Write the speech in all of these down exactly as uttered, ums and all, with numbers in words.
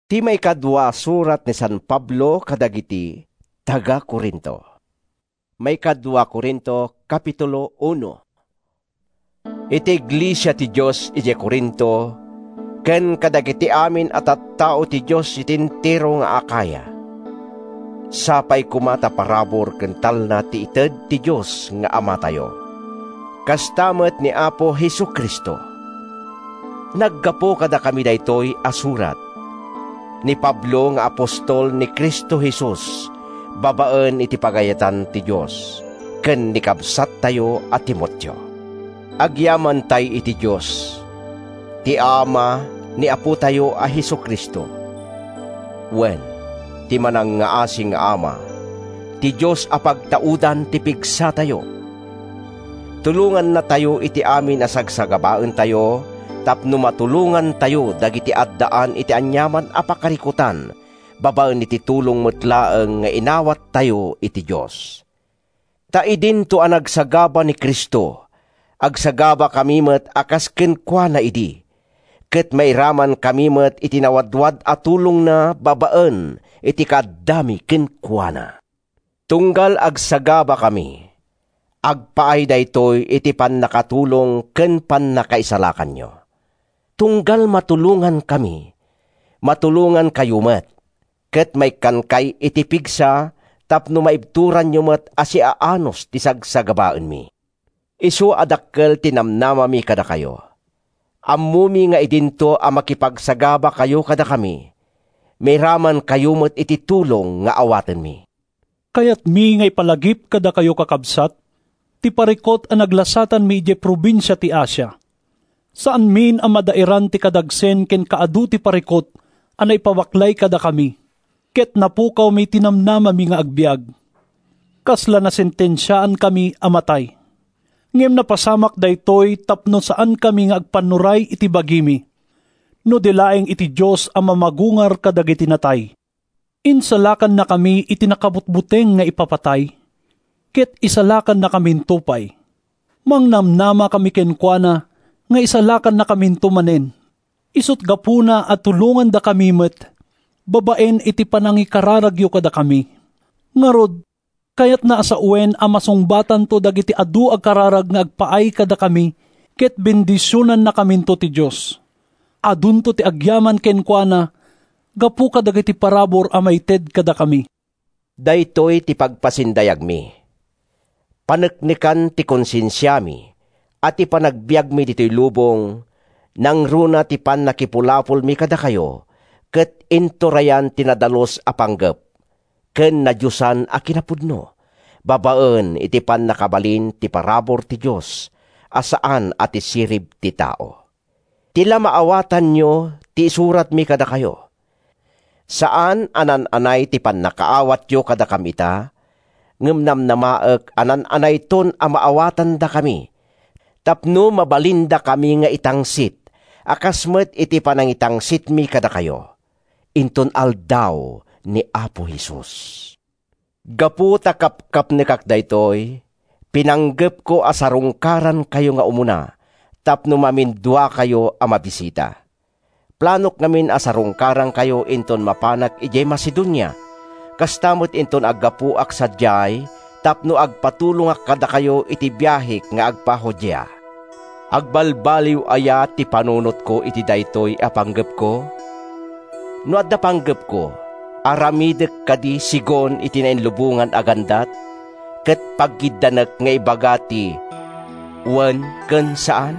Ti may kadwa surat ni San Pablo kadagiti taga Corinto. May kadwa Corinto kapitulo uno. Iti iglesia ti Dios iti Corinto, ken kadagiti amin at at tao ti Dios itintiro nga Akaya. Sapay kumata parabor ken talna ti ited ti Dios nga Ama tayo. Kastamet ni Apo Hesukristo. Naggapo kada kami daytoy asurat ni Pablo nga apostol ni Kristo Jesus, babaen iti pagayatan ti Dios, ken ni kabsat tayo a Timoteo. Agyaman tay iti Dios, ti Ama ni Apo tayo a Hesukristo. Wen, ti manang nga asing nga Ama, ti Dios a pagtaudan ti pigsa tayo. Tulungan na tayo iti amin a sagsagabaen tayo, tapno matulungan tayo dagiti addaan iti anyaman a pakarikutan, babaen iti tulong metlaeng nga inawat tayo iti Dios. Ta idin to ang nagsagaba ni Kristo, agsagaba kami met akas kenkwana idi, ket mairaman kami met iti nawadwad a tulong na babaen iti kaddami kenkwana. Tunggal agsagaba kami, agpaay daytoy iti pannakatulong ken pannakaisalakan nyo. Tunggal matulungan kami, matulungan kayo met, ket may kankay iti pigsa, tapno maibturan nyo met asi aanos ti sagsagabaen mi. Isu adakkel tinamnama mi kada kayo. Ammumi nga idinto a makipagsagaba kayo kada kami, may raman kayo met iti tulong nga awaten mi. Kayat mi nga ipalagip kada kayo kakabsat, ti parikot a naglasatan mi iti probinsya ti Asia. Saan min ang madairan ti kadagsen ken kaadu ti parikot anay pawaklay kada kami, ket napukaw may tinamnama mi nga agbiag. Kasla na sentensyaan kami amatay. Ngem napasamak daytoy tapno saan kami nga agpanuray iti bagimi. No dilaeng iti Dios ang mamagungar kadagiti natay. Insalakan na kami iti nakabutbuteng nga ipapatay, ket isalakan na kami tupay. Mangnamnama kami kenkwana, nga isalakan na kami tumanen. Isut gapuna at tulungan da kami met, babaen iti panangikararagyo kada kami. Ngarod, kayat na asa uwen a masungbatan to dagiti adu ag kararag nga agpaay kada kami, ket bendisyonan na kami to ti Diyos. Adun to ti agyaman kenkwana, gapu kadagiti parabor a maited kada kami. Daytoy ti pagpasindayag mi. Paneknikan ti konsensyami, at ipanagbiag mi dito'y lubong, nang runa ti pan nakipulapol mi kada kayo, ket inturayan tinadalos a panggep, ken nadyusan a kinapudno, babaen iti pan nakabalin ti parabor ti Diyos, asaan at isirib ti tao. Tila maawatan nyo ti isurat mi kada kayo. Saan anan-anay ti pan nakaawat yo kada kamita, ngem namnamaek anan-anay ton a maawatan da kami, tapno mabalinda kami nga itangsit, akasmet iti panangitangsit mi kada kayo, inton aldaw ni Apo Jesus. Gapu takap-kap ni kakdaytoy, pinanggep ko asarungkaran kayo nga umuna, tapno mamindwa kayo a mabisita. Planok namin asarungkaran kayo inton mapanak ijay Macedonia, kastamot inton aggapu ak sadyay, tapno agpatulong ak kada kayo iti biyahik nga agpahodya. Agbalbaliw aya ti panunot ko iti daytoy a panggep ko. No adda panggep ko, aramidek kadi sigon iti nainlubungan agandat, ket paggidanek nga ibagati, wen ken saan?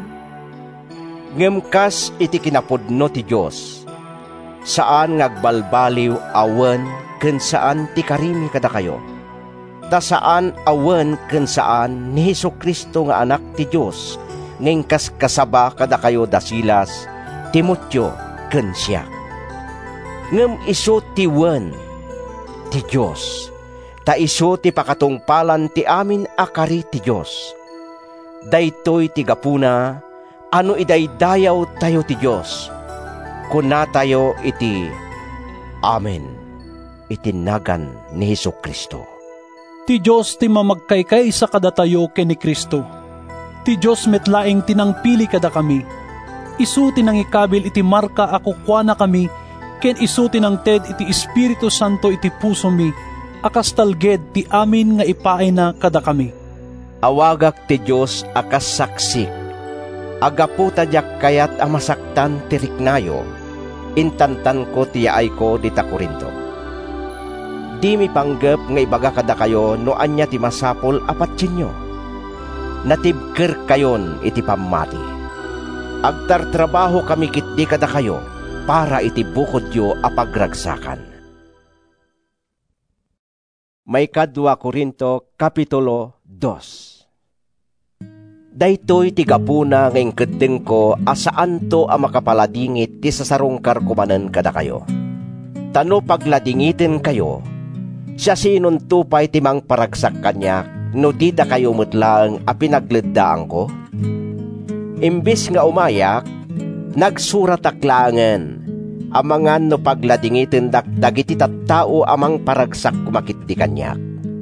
Ngemkas iti kinapudno ti Dios, saan ngagbalbaliw awen ken saan ti karimi kada kayo. Ta saan awen ken saan ni Hesukristo nga anak ti Dios, ngengkas kasaba kada kayo dasilas, Timoteo ken siya. Ngem isu ti wen ti Dios, ta isu ti pakatungpalan ti amin akari ti Dios. Daytoy ti gapuna, ano idaydayaw tayo ti Dios, kuna tayo iti Amen, itinagan ni Hesukristo. Ti Diyos ti mamagkaykay sa kadatayo ken ni Kristo. Ti Diyos metlaeng tinangpili kada kami. Isu tinangikabil iti marka ako kwa na kami, ken isu tinangted iti Espiritu Santo iti puso mi, akas talged ti amin nga ipaay na kada kami. Awagak ti Diyos akas saksik, agapu tadyak kayat amasaktan ti riknayo, intantan ko tiyaay ko di ta Korinto. Di mi panggep nga ibaga kada kayo no anya ti masapol apatsinyo. Natibker kayon iti pamati. Agtartrabaho kami kitdi kada kayo para iti bukod yo apagragsakan. May kadwa Korinto Kapitulo dos. Daytoy ti gapuna nga ingkeddeng ko asaan to a makapaladingit ti sasarungkar kumanen kada kayo. Tano pagladingitin kayo, siya sinon tupay ti mang paragsak kanya no di da kayo mutlang a pinagleddaang ko. Imbis nga umayak, nagsurat aklangan, amangan no pagladingitin dak dagiti tattao amang paragsak kumakit di kanyak.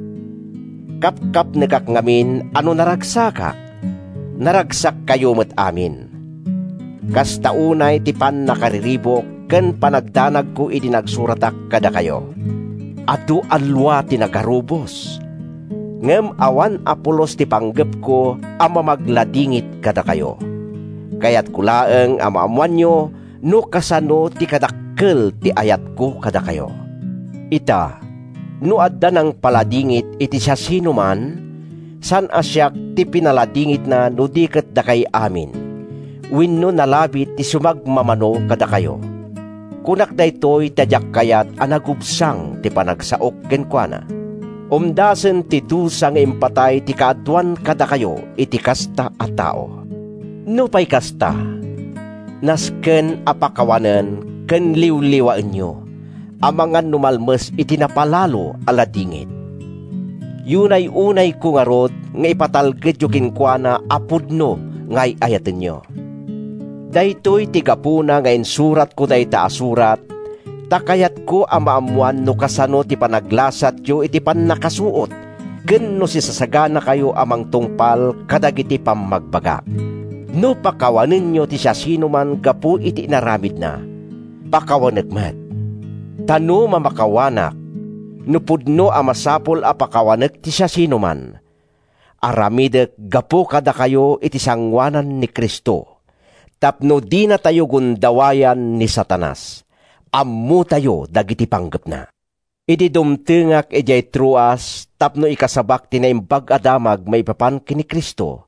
Kapkap negak ngamin ano naragsakak, naragsak kayo met amin. Kas taunay ti pan nakariribok ken panagdanag ko iti nagsuratak kada kayo. Adu alwa ti nagarubos. Ngem awan apulos ti panggep ko ama magladingit kada kayo. Kayat kulaeng amaamuan nyo no kasano ti kadakkel ti ayat ko kada kayo. Ita, no adda ng paladingit iti siya sinuman, san asyak ti pinaladingit na no diket da kay amin. Wenno nalabit ti sumagmamano kada kayo. Kunak daytoy tadyak kayat anagubsang ti panagsaok kenkwana. Umdasen ti dusang impatay ti kaadwan kada kayo iti kasta a tao. No pay kasta, nasken apakawanen ken liwliwaan nyo, amangan numalmes iti napalalo aladingit. Yunay unay ko nga rod nga ipatalged yu kinkwana apudno ngay ayaten nyo. Daytoy ti gapuna nga insurat ko dayta asurat, takayat ko amaamuan no kasano ti panaglasat yu iti pannakasuot, ken no sisasagana kayo amang tungpal kadagiti pammagbaga. No pakawanin nyo ti siya sinuman gapu iti naramid na, pakawanek met. Tano mamakawanak, no pudno amasapol a pakawanek ti siya sinuman. Aramidek gapu kada kayo iti sangwanan ni Kristo. Tapno di na tayo gundawayan ni Satanas. Ammo tayo dagiti panggep na. Iti dumtengak ijay truas, tapno ikasabak tinaimbag adamag maipapan kini Kristo.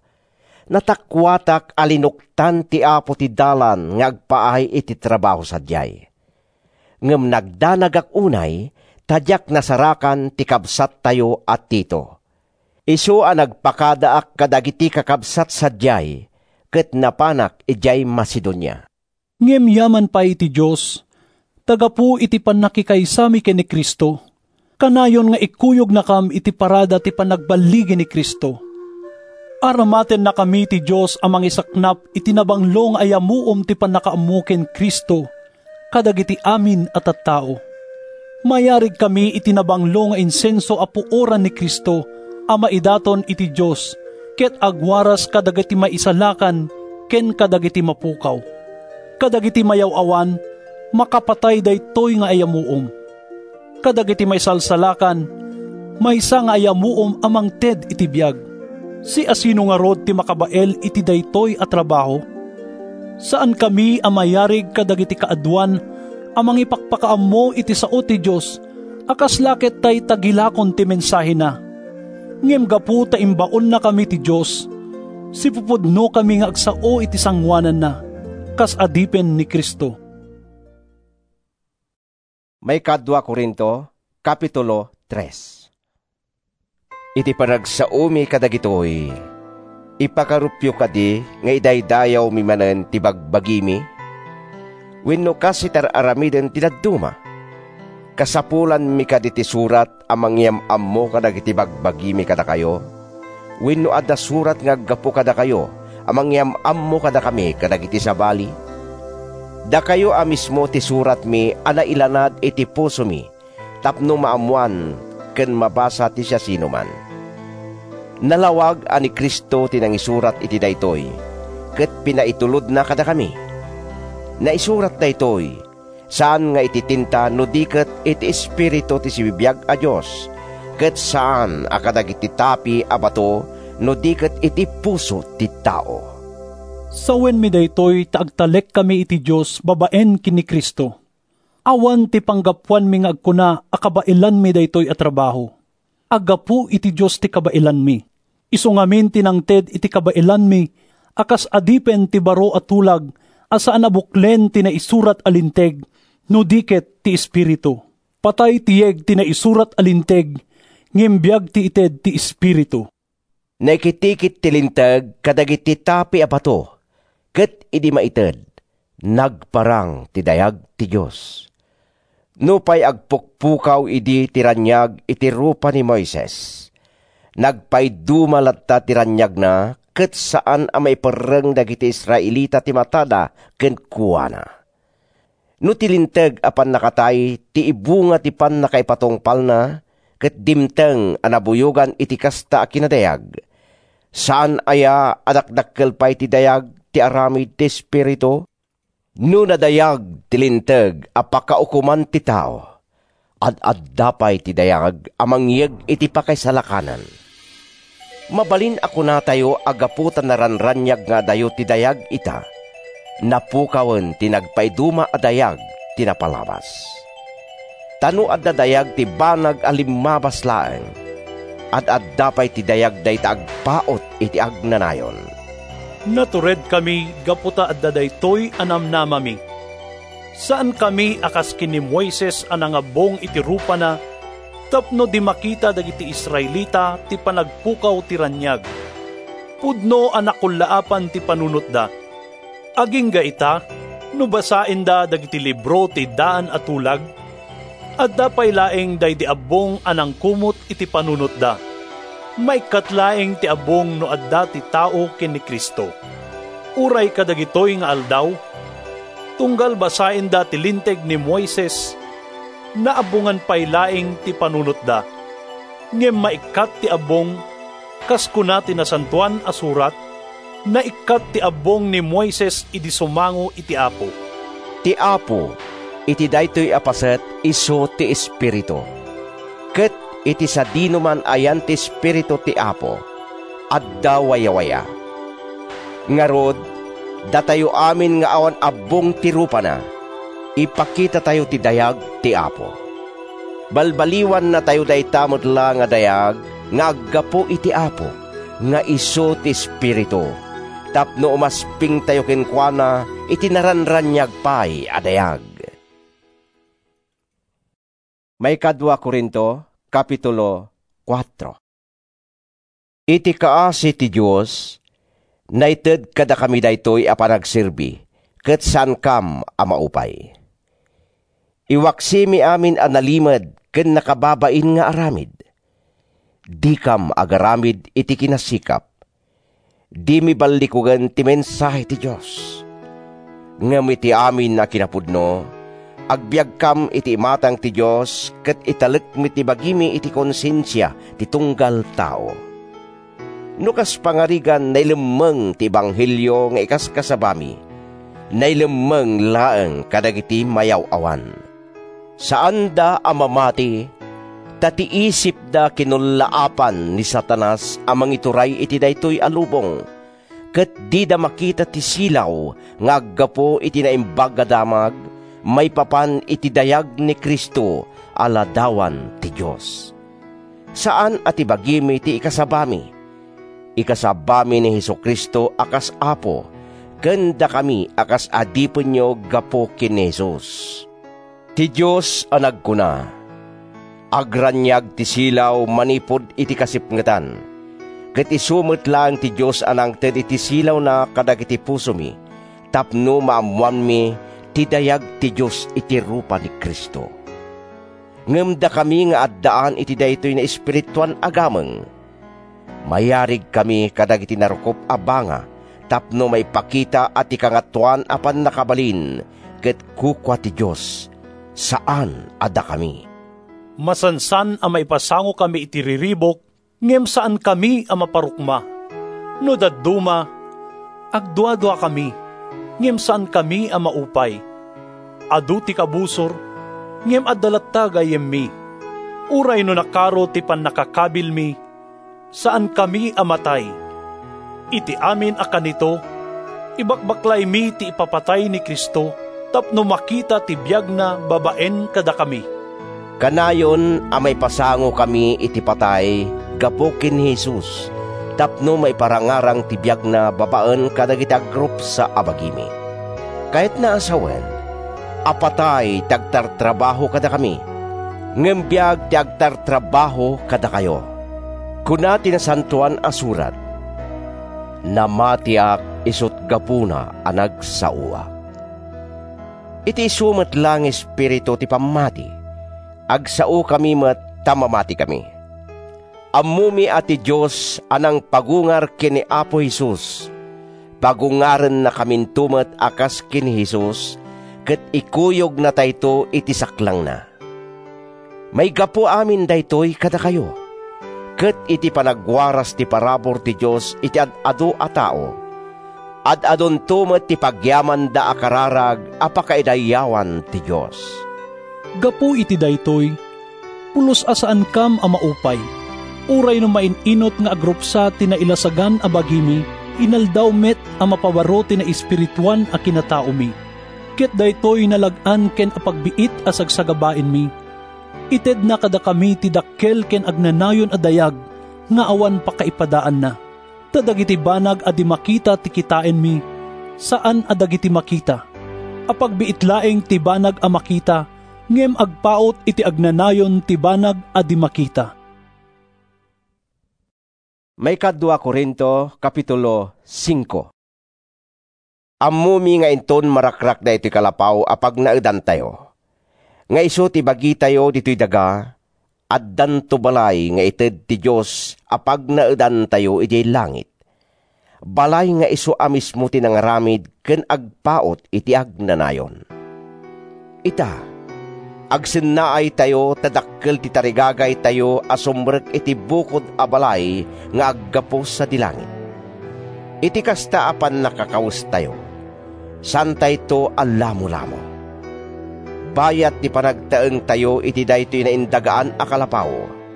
Natakwatak alinuktan ti apo ti dalan nga agpaay iti trabaho sadyay. Ngem nagdanagak unay, tadyak nasarakan ti kabsat tayo at tito. Isu a nagpakadaak kadagiti kakabsat sadyay, ket napanak ijay Macedonia. Ngem yaman pa iti Diyos, tagapu iti panakikaysami ken ni Kristo, kanayon nga ikuyog na kam iti parada ti panagbaligi ni Kristo. Aramaten na kami ti Diyos amang isaknap itinabanglong ayamuom ti panakaamuken Kristo, kadagiti amin at at tao. Mayarig kami itinabanglong nga insenso a puoran ni Kristo, ama idaton iti Diyos, ket agwaras kadagiti maisalakan, ken kadagiti mapukaw. Kadagiti mayaw-awan, makapatay daytoy nga ayamuom. Kadagiti maisalsalakan, maysa nga ayamuom amang ted iti biyag. Si asino nga rod ti makabael iti daytoy a trabaho? Saan kami amayarig kadagiti kaadwan amang ipakpakaammo iti sao ti Diyos, akas laket tay tagilakon ti mensahe na. Ngem gapu ta imbaon na kami ti Diyos, si pupudno kami nga agsao iti sangwanan na, kas adipen ni Kristo. May kadwa Korinto Kapitulo tres. Iti panagsaumi kadagitoy, ipakarupyo kadi nga idaydayaw mi manen ti bagbagimi, wenno kasi tar aramiden ti dadduma. Kasapulan mi kaditi surat amang yam ammo kadagiti bagbagimi kada kayo, wenno adda surat nga aggapo kada kayo, amang yam ammo kada kami kadagiti sabali. Da kayo a mismo ti surat mi ana ilanad iti puso mi, tapno maamuan ken mabasa ti siya sinuman. Nalawag ani Kristo tinangisurat iti daytoy, ket pinaitulod na kada kami. Naisurat daytoy, Saan nga ititinta no diket iti espiritu ti sibibiyag a Dios, ket saan a kadagiti tapi a bato no diket iti puso ti tao. Sawen mi daytoy taagtalek kami iti Dios babaen kini Kristo. Awan ti panggapuan mi nga agkuna a kabailan mi daytoy a trabaho. Agapu iti Dios ti kabailan mi. Isu ngamin tinangted iti kabailan mi akas adipen ti baro at tulag asaan abuklen ti naisurat alinteg no diket ti espiritu. Patay tiyeg ti naisurat alinteg ngimbiag ti ited ti espiritu. Naikitikit ti linteg kadagiti tapi a bato, ket idi maited nagparang ti dayag ti Dios. Nupay agpukpukaw idi tiranyag iti rupa ni Moises. Nagpaydumalatta tiranyag na ket saan a maiperreng dagiti Israelita ti matada ken kuana. No tilinteg apan nakatay ti ibunga ti pan nakaipatongpal na ket dimteng anabuyogan iti kasta a kinadayag. Saan aya adakdakkel pay ti dayag ti aramid ti espiritu? No nadayag tilinteg apakaukuman ti tao, ad-addapay ti dayag amangyeg iti pakaisalakanan. Mabalin ako na tayo agaputan na ranranyag nga dayo ti dayag ita, napukawen ti nagpaiduma a dayag ti napalabas. Tano adda dayag ti banag alimabas laeng, ad-addapay ti dayag day taagpaot iti agnanayon. Natured kami gaputa adda daytoy anamnamami. Saan kami akas kini Moises anangabong iti rupa na tapno di makita dagiti Israelita ti panagpukaw ti ranyag. Pudno anakullaapan ti panunot da. Aging ga ita, no basain da dagiti libro ti daan at tulag, at dapay laeng day di abong anang kumot iti panunot da. May katlaeng ti abong no adda ti tao ken ni Kristo. Uray kadagitoy nga aldaw, tunggal basain da ti linteg ni Moises, naabungan pay laeng ti panunot da. Ngem maikat ti abong, kas kuna ti nasantuan asurat, na ikat ti abong ni Moises idi sumango iti Apo. Ti Apo, iti daytoy apaset iso ti espiritu. Ket iti sa dinuman ayan ti espiritu ti Apo, adda waya-waya. Ngarod, datayo amin nga awan abong ti rupa na, ipakita tayo ti dayag ti Apo. Balbaliwan na tayo day tamod lang nga dayag, nga aggapo iti Apo, nga iso ti espiritu. Tapno umasping tayo kenkwana, iti naranranyag pay adayag. May kadwa Korinto, Kapitulo four. Iti kaasi ti Diyos, naited kada kami daytoy a panagserbi, ket saan kam a maupay. Iwaksimi amin analimad, ken nakababain nga aramid. Di kam agaramid iti kinasikap. Di mi balikugan ti mensahe ti Diyos. Ngam iti amin na kinapudno, agbiag kam iti matang ti Diyos, ket italek mi ti bagimi iti konsensya ti tunggal tao. Nukas pangarigan nailemmeng ti Ebanghelyo nga ikas kasabami, nailemmeng laeng kadagiti mayaw-awan. Saan da amamati, tati isip da kinulaapan ni Satanas amang ituray iti daytoy alubong, ket di da makita ti silaw nga aggapo iti naimbag damag, may papan iti dayag ni Kristo aladawan ti Diyos. Saan ati bagimi ti ikasabami? Ikasabami ni Hesukristo akas Apo, kenda kami akas adipon nyo gapo kin Jesus. Ti Diyos anagkuna, agranyag ti silaw manipod iti kasipngetan, ket isumot lang ti Diyos anang ted iti silaw na kadagiti puso mi, tapno maamuan mi ti dayag ti Diyos iti rupa ni Kristo. Ngem da kami nga addaan iti daytoy na espirituan agameng, mayarig kami kadagiti narukop abanga, tapno may pakita at ikangatuan apan nakabalin, ket kukwa ti Diyos, saan adda kami. Masansan ang maipasango kami iti riribok, ngem saan kami ang maparukma. No dadduma, agdua-dua kami, ngem saan kami ang maupay. adu ti kabusor, ngem adalat tagayem mi. Uray no nakaro ti pan nakakabil mi, saan kami amatay. Iti amin akanito, ibakbaklay mi ti ipapatay ni Kristo, tapno makita ti biyag na babaen kada kami. Kanayon amay pasango kami iti patay, gapukin Jesus, tapno may parangarang ti biyag na babaen kadagiti agrup sa abagimi. Kahit na asawen, apatay tagtartrabaho kada kami, ngem biyag ti agtartrabaho kada kayo. Kuna tinasantuan asurat, namatiak isut gapuna anag sa uwa. Iti sumat lang espiritu ti pamati, agsao kami met tamamati kami. Ammumi ati Diyos anang pagungar kini Apo Jesus, pagungaren na kamin tumet akas kini Jesus, ket ikuyog na tayto iti saklang na. May gapo amin daytoy kada kayo, ket iti panagwaras ti parabor ti Diyos iti ad-ado a tao, ad-adon tumet ti pagyaman da akararag apakaidayawan ti Diyos. Gapo iti daytoy, pulos asaan kam a maupay, uray no maininot nga agrupsa ti nailasagan a bagimi, inaldaw met a mapawaro ti na espirituan a kinatao mi. Ket daytoy nalagan ken apagbiit a sagsagabain mi. Ited na kada kami ti dakkel ken agnanayon a dayag, nga awan pakaipadaan na. Tadagiti banag a di makita ti kitain mi, saan adagiti makita? Apagbiit laeng ti banag a makita, ngem agpaot iti agnanayon ti banag a di makita. May kadwa Korinto, Kapitulo five. Ammumi nga inton marakrak da iti kalapaw apag naedan tayo. Nga iso ti bagi tayo dito'y daga, addan to balay nga ited ti Diyos apag naedan tayo iti langit. Balay nga iso amismo ti nangaramid ken agpaot iti agnanayon. Ita, agsinnaay tayo tadakkel ti tarigagay tayo asumrek iti bukod a balay nga aggapos sa dilangit. Iti kasta apan nakakaus tayo, santay to alamo-lamo. Bayat ti panagtaeng tayo iti daytoy na indagaan akalapaw.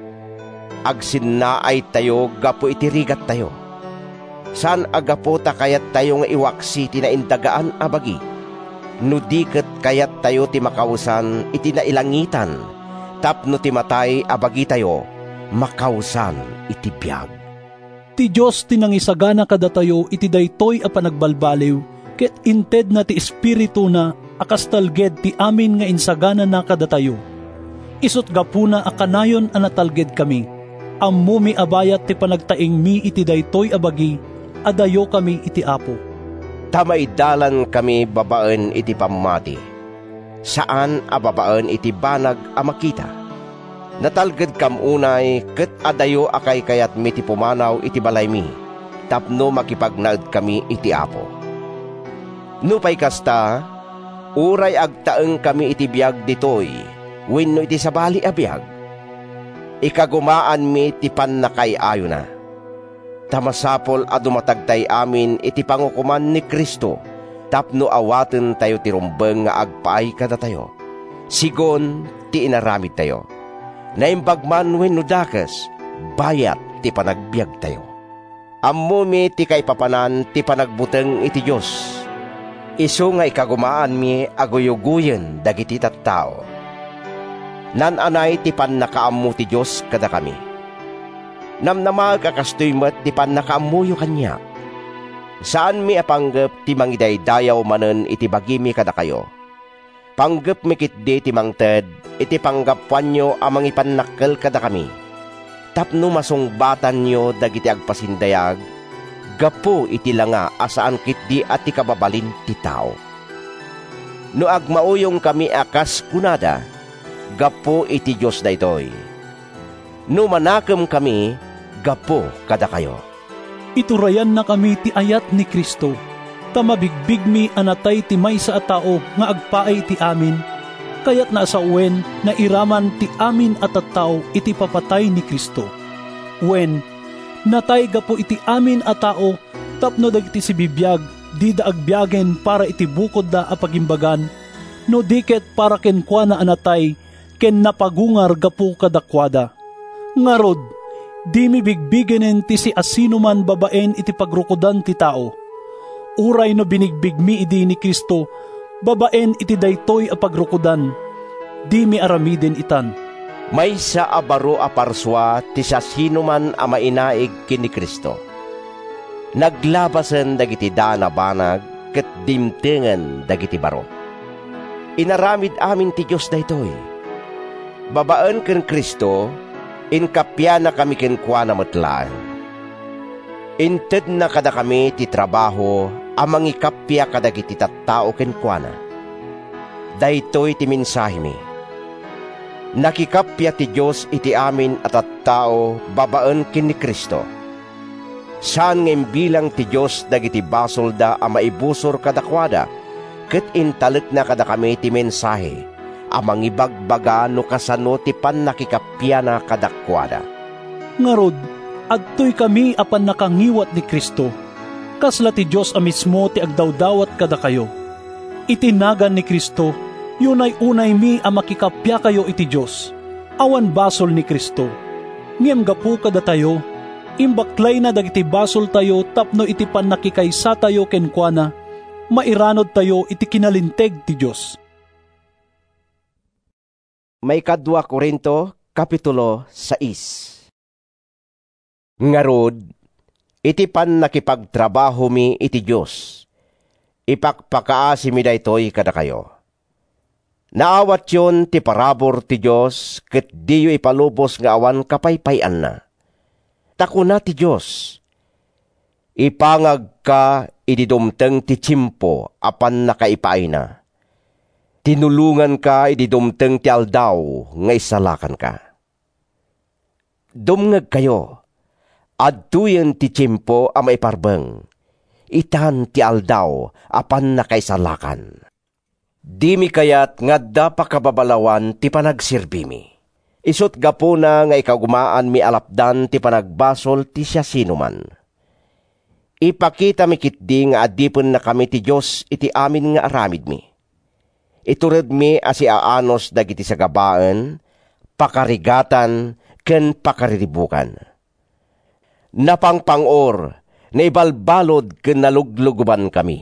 Agsinnaay tayo gapo iti rigat tayo. San agapo ta kayat tayo nga iwaksi ti na indagaan abagi? Nudiket kayat tayo ti makausan iti nailangitan, tapno ti matay abagi tayo, makausan iti biyag. Ti Diyos tinangisagana kada tayo iti daytoy a panagbalbaliw, ket inted na ti espiritu na akastalged ti amin nga insagana na kada tayo. Isut gapuna akanayon a natalged kami, ammo mi abayat ti panagtaing mi iti daytoy abagi, adayo kami iti Apo. Tamaidalan kami babaen iti pamati, saan a babaen iti banag a makita. Natalged kam unay, ket adayo akay kayat mi ti pumanaw iti balay mi, tapno makipagnaed kami iti Apo. Nupay kasta, uray agtaeng kami iti biyag ditoy, wenno iti sabali a biyag. Ikagumaan mi ti pannakay-ayo na. Tamasapol a dumatagtay amin iti pangukuman ni Kristo, tapno awaten tayo ti rumbeng nga agpaay kada tayo. Sigon ti inaramid tayo. Naimbagman wenno dakas, bayat ti panagbiag tayo. Ammo mi ti kay papanan ti panagbuteng iti Diyos. Isu nga ikagumaan mi aguyuguyen dagiti tattao. Nananay ti pannakaammo ti Diyos kada kami. Namnamag akastoy met ti pannakaamuyo kanya. Saan mi apanggep ti mangidaydayaw manen iti bagimi kada kayo. Panggep mi kitdi ti mangted iti panggapuan nyo amang ipannakkel kada kami. Tapno masungbatan nyo dagiti agpasindayag, gapo iti langa asaan kitdi at ti kababalin ti tao. No agmauyong kami akas kunada, gapo iti Diyos daytoy. No manakem kami, gapo kada kayo. Iturayan na kami ti ayat ni Kristo, tamabigbig mi anatay ti maysa a tao nga agpaay ti amin, kayat na sa uwen na iraman ti amin at a tao iti papatay ni Kristo. Wen, natay gapo iti amin a tao, tapno dagiti si bibiyag, di da agbiyagen para iti bukod da apagimbagan, no diket para ken kuana anatay, ken napagungar gapu kadakwada. Ngarod, di mi bigbigenen ti si asino man babaen iti pagrukodan ti tao. Uray no binigbig mi idi ni Kristo, babaen iti daytoy a pagrukodan, di mi aramiden itan. May sa abaro a parswa ti sa sino man a mainaig ken ni Kristo. Naglabasen dagiti dana banag ket dimtengen dagiti baro. Inaramid amin ti Dios daytoy. Babaen ken Kristo, inkapya na kami ken kuana metlaan. Inted na kada kami ti trabaho amang ikapya kadagiti tattao ken kuana. Daytoy ti mensahe mi. Nakikapya ti Dios iti amin at tattao babaen ken ni Kristo. Saan nga bilang ti Dios dagiti basol da a maibusor kadakwada, ket intalek na kada kami ti mensahe, amang ibagbaga no kasano ti pannakikapya na kadakwada. Ngarod, adtoy kami apan nakangiwat ni Kristo, kasla ti Dios a mismo ti agdawdawat kada kayo. Itinagan ni Kristo, yun ay unay mi a makikapya kayo iti Dios, awan basol ni Kristo. Ngem gapu kada tayo, imbaklay na dagiti basol tayo tapno iti pannakikaysa tayo ken kuana, mairanod tayo iti kinalinteg ti Dios. May kadwa Korinto, Kapitulo sais. Ngarod, iti pan nakipagtrabaho mi iti Dios, ipakpakaasi mi daytoy kada kayo. Naawat yon ti parabor ti Dios, ket diyo ipalubos nga awan kapaypayan na. Takuna ti Dios, ipangag ka ididumteng ti tsimpo apan nakaipaay na. Tinulungan ka ididumteng ti aldaw nga isalakan ka. Dumngeg kayo, adtuyen ti tsimpo a maiparbeng, itan ti aldaw apan nakaisalakan. Di mi kayat nga da pakababalawan ti panagsirbi mi. Isut gapo na nga ikagumaan mi alapdan ti panagbasol ti siya sinuman. Ipakita mi kitdi nga adipon na kami ti Dios iti amin nga aramid mi. Itured mi asi aanos dagiti sagabaan, pakarigatan, ken pakariribukan. Napangpangor, naibalbalod ken nalugluguban kami.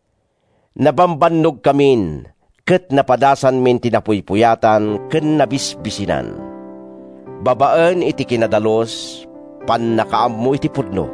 Nabambannog kamin, ket napadasan min tinapuypuyatan ken nabisbisinan. Babaen iti kinadalos, pan nakaammo iti pudno.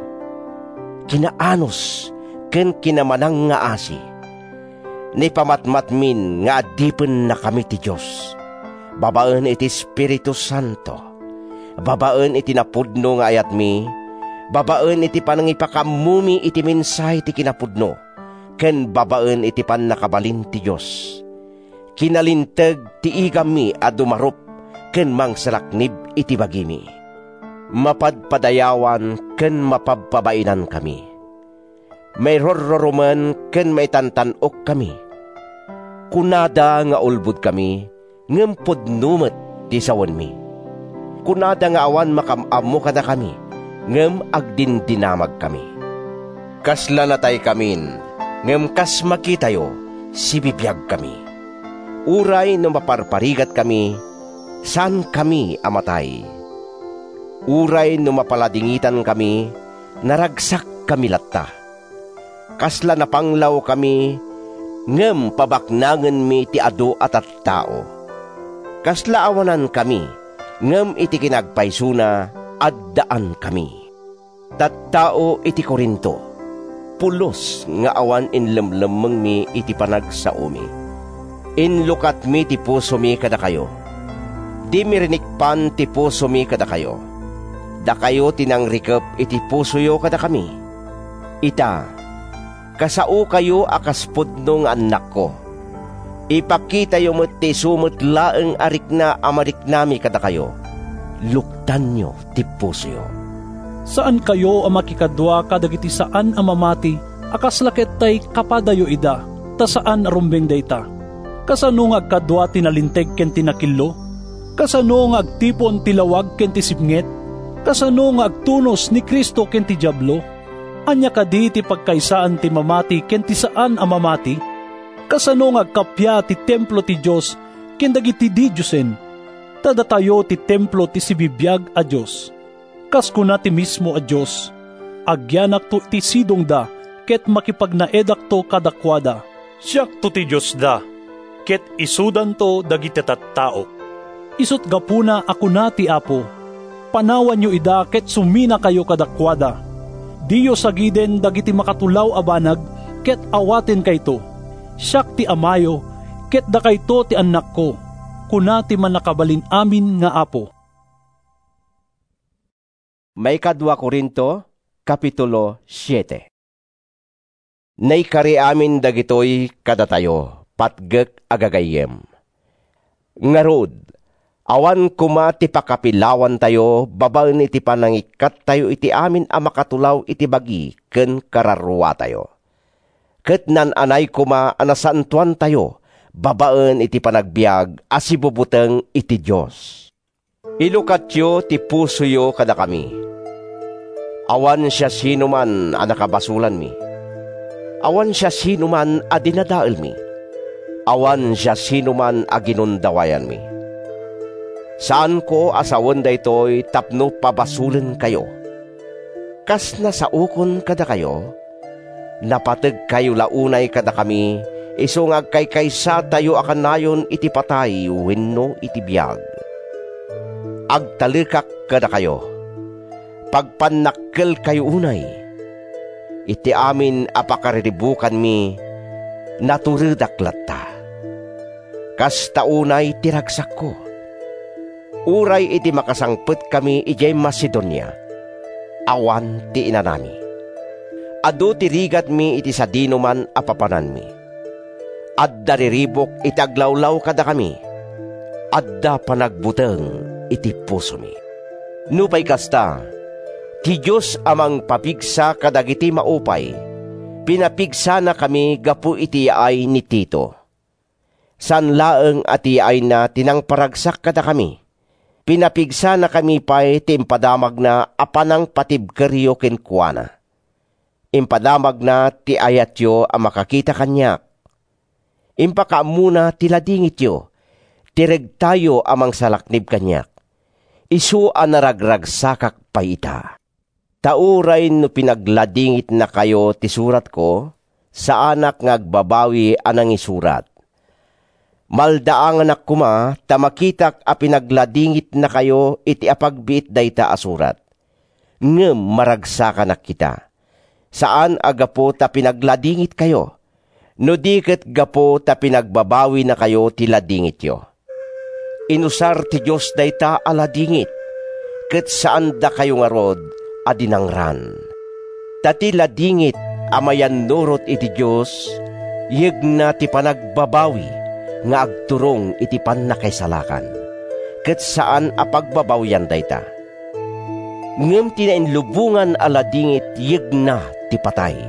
Kinaanos ken kinamanang nga asi. Nipamatmat min nga adipen na kami ti Dios. Babaen iti Espiritu Santo. Babaen iti napudno nga ayat mi. Babaen iti panangipakamumi iti mensahe ti kinapudno. Ken babaen iti pan nakabalin ti Dios. Kinalinteg ti igam mi a dumarup ken mangsalaknib iti bagimi. Mapadpadayawan ken mapabpabainan kami. May rororoman ken may tantanok kami. Kunada nga ulbud kami, ngem pudnumet ti sawan mi. Kunada nga awan makamamo kada kami, ngem agdindinamag kami. Kasla natay kamin, ngem kas makitayo, sibibiyag kami. Uray no maparparigat kami, san kami amatay. Uray no mapaladingitan kami, naragsak kami latta. Kasla napanglaw kami, ngem pabaknangen mi ti adu at at tao. Kasla awanan kami, ngem iti kinagpaysuna, addaan kami. Tattao iti Korinto, pulos nga awan inlemlemeng mi iti panagsaumi. Inlukat mi ti puso mi kada kayo. Di mi rinikpan ti puso mi kada kayo. Da kayo tinangrikep iti puso yo kada kami. Ita, kasao kayo akas pudno nga anak ko. Ipakita yo met ti sumut laeng arik na amarik nami kada kayo. Luktan nyo ti puso yo. Saan kayo ang makikadwa kadagiti saan ang mamati, akas laket tay kapadayo ida, ta saan arumbeng dayta. Kasano nga agkadwa tinalinteg ken tinakillo? Kasano nga agtipon tilawag ken ti sipnget? Kasano nga agtunos ni Kristo ken ti diablo? Anya kadi ti pagkaisaan ti mamati ken ti saan ang mamati? Kasano nga kapya ti templo ti Diyos, ken dagiti di Diyosen, tada tayo ti templo ti sibibiyag a Diyos. Kas kuna ti mismo a Diyos, agyanak to ti sidong da, ket makipagnaedak to kadakwada. Siyak to ti Diyos da, ket isudan to dagiti tattao. Isut gapuna ako na ti Apo, panawan nyo ida ket sumina kayo kadakwada. Diyo sagiden dagiti makatulaw a banag, ket awaten kayto. Siyak ti amayo, ket da kayto ti anak ko, kuna ti manakabalin amin nga Apo. May kadwa Korinto, Kapitulo siyete. Naikari amin dagitoy kadatayo, patgek agagayem. Ngarod, awan kuma ti pakapilawan tayo, babaen iti panangikat tayo iti amin a makatulaw iti bagi, ken kararwa tayo. Ket nan anay kuma anasantuan tayo, babaen iti panagbiag, asibubuteng iti Diyos. Ilukatyo ti pusoyo kada kami. Awan siya sino man a nakabasulan mi. Awan siya sino man a dinadael mi. Awan siya sino man a ginundawayan mi. Saan ko asawan daytoy tapno pabasulen kayo? Kas nasaukon kada kayo, napateg kayo launay kada kami, isungag kay kaysa tayo akanayon iti patay wenno iti biyag. Agtalikak kada kayo, pagpanakkel kayo unay, iti amin apakariribukan mi, naturidak ta. Kas taunay tiragsak ko, uray iti makasangpet kami ijay Macedonia, awan ti inanami. Adu tirigat mi iti sadino man apapanan mi. Adda riribok iti aglawlaw kada kami. Adda panagbuteng iti puso mi. Nupay kasta, ti Diyos amang papigsa kadagiti maupay, pinapigsa na kami gapu iti ay ni Tito. San laeng ati ay na tinang paragsak kada kami. Pinapigsa na kami pa'y timpadamag na apanang patibkeryo kenkuana. Impadamag na ti ayatyo ang makakita kanyak. Impakaamuna ti ladingit yo, tireg tayo amang salaknib kanyak. Isu ang naragragsakak pa ita. Tauray no pinagladingit na kayo ti surat ko, sa anak ngagbabawi anang isurat. Maldaang anak kuma, tamakitak a pinagladingit na kayo iti apagbiit dayta asurat. Ngem maragsakan nak kita. Saan agapo ta pinagladingit kayo? No diket gapo ta pinagbabawi na kayo ti ladingit yo. Inusar ti Diyos dayta aladingit, ket saan da kayo nga rod adinangran. Tati ladingit amayan nurot iti Diyos, yeg na ti panagbabawi, nga agturong iti pannakaisalakan. Ket saan apagbabawyan dayta? Ngem tinainlubungan aladingit yeg na ti patay.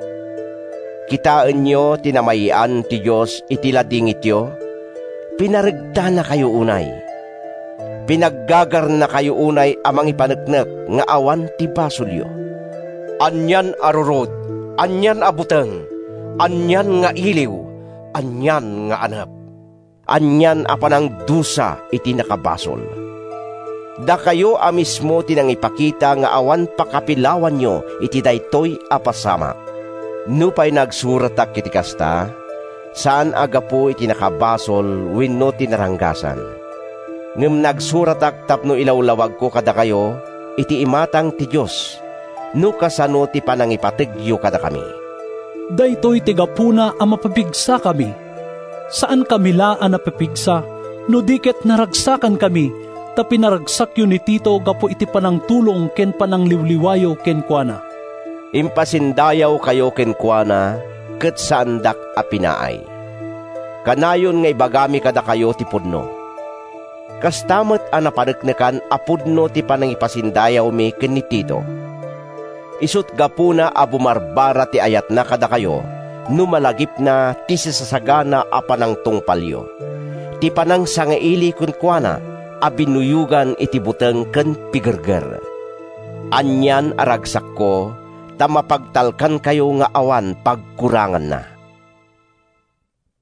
Kitaan nyo tinamayan ti Diyos iti ladingit yo, pinaregda na kayo unay. Pinaggagar na kayo unay amang ipanagnak nga awan ti basulyo. Anyan arurod, anyan abuteng, anyan nga iliw, anyan nga anap. Anyan apanang dusa iti nakabasol. Da kayo a mismo tinang ipakita nga awan pakapilawan nyo iti daytoy apasama. Nupay nagsuratak iti kasta, saan aga po iti nakabasol wenno tinaranggasan. Ngem nagsuratak tapno ilawlawag ko kada kayo, iti imatang ti Diyos, no kasano ti panangipatigyo kada kami. Daytoy tigapuna a mapapigsa kami. Saan kami laan napapigsa, no diket naragsakan kami, ta pinaragsak yun ni Tito gapo iti panang tulong ken panang liwliwayo ken kuana. Impasindayaw kayo ken kuana, ket saandak a pinaay. Kanayon nga ibagami kada kayo ti pudno. Kastamet a napaneknekan a pudno ti panang ipasindayaw mi ken ni Tito. Isut gapuna a bumarbara ti ayat na kada kayo, numalagip na ti sasagana a panang tungpalyo. Ti panang sangaili kun kuana, a binuyugan iti buteng ken piggerger. Anyan aragsak ko, ta mapagtalkan kayo nga awan pagkurangan na.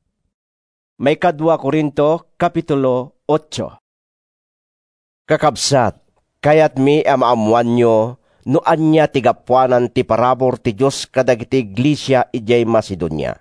May kadwa Korinto, Kapitulo eight. Kakabsat, kayat mi amaamuan nyo, no anya tigapuanan ti parabor ti Diyos kadagiti iglesia ijay Macedonia.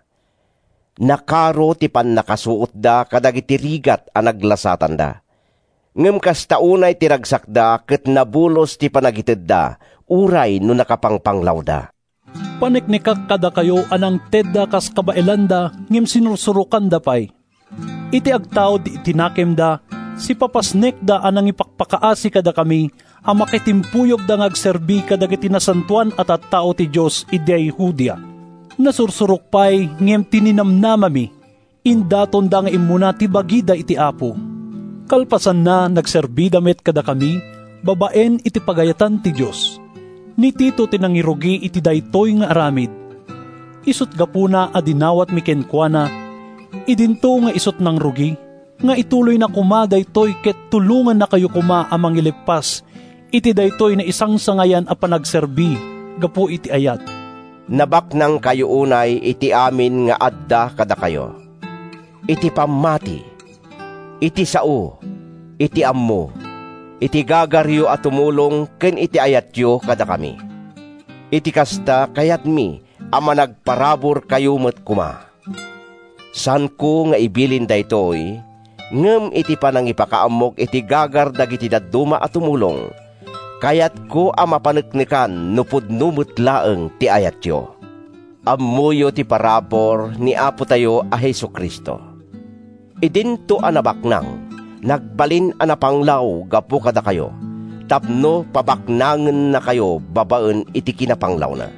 Nakaro ti pan nakasuot da kadagiti rigat ang naglasatan da. Ngem kasta unay ti ragsak da ket nabulos ti panagited da, uray no nakapangpanglaw da. Paniknikak kada kayo anang tedda kas kabaelanda ngem sinursurukan da pay. Iti agtao di itinakem da, si papasnek da anang ipakpakaasi kada kami, ang makitimpuyog da ngagserbi kadagiti nasantuan at at tao ti Diyos iday Hudia. Nasursurok pay ngem tininamnamami, indaton da nga imuna ti bagida iti apo. Kalpasan na nagserbi damit kada kami, babaen iti pagayatan ti Diyos. Ni Tito tinangirugi iti daytoy nga aramid. Isut gapuna adinawat mi kenkwana, idinto nga isot ng rugi, nga ituloy na kuma daytoy ket tulungan na kayo kuma amang ilipas, iti daytoy na isang sangayan a panagserbi, gapo iti ayat. Nabaknang kayo unay iti amin nga adda kada kayo. Iti pamati, iti sao, iti ammo, iti gagaryo at tumulong ken iti ayatyo kada kami. Iti kasta kayat mi, ama nagparabor kayo met kuma. San ko nga ibilin daytoy, ngem iti panang ipakaamok iti gagar dagiti dadduma at tumulong, kayat ko ama paneknekan nupod numut laeng ti ayatyo. Ammuyo ti parabor ni Apo tayo a Hesu Kristo. Idinto anabaknang, nagbalin anapanglaw gapo kada kayo, tapno pabaknangen na kayo babaen iti kinapanglaw na.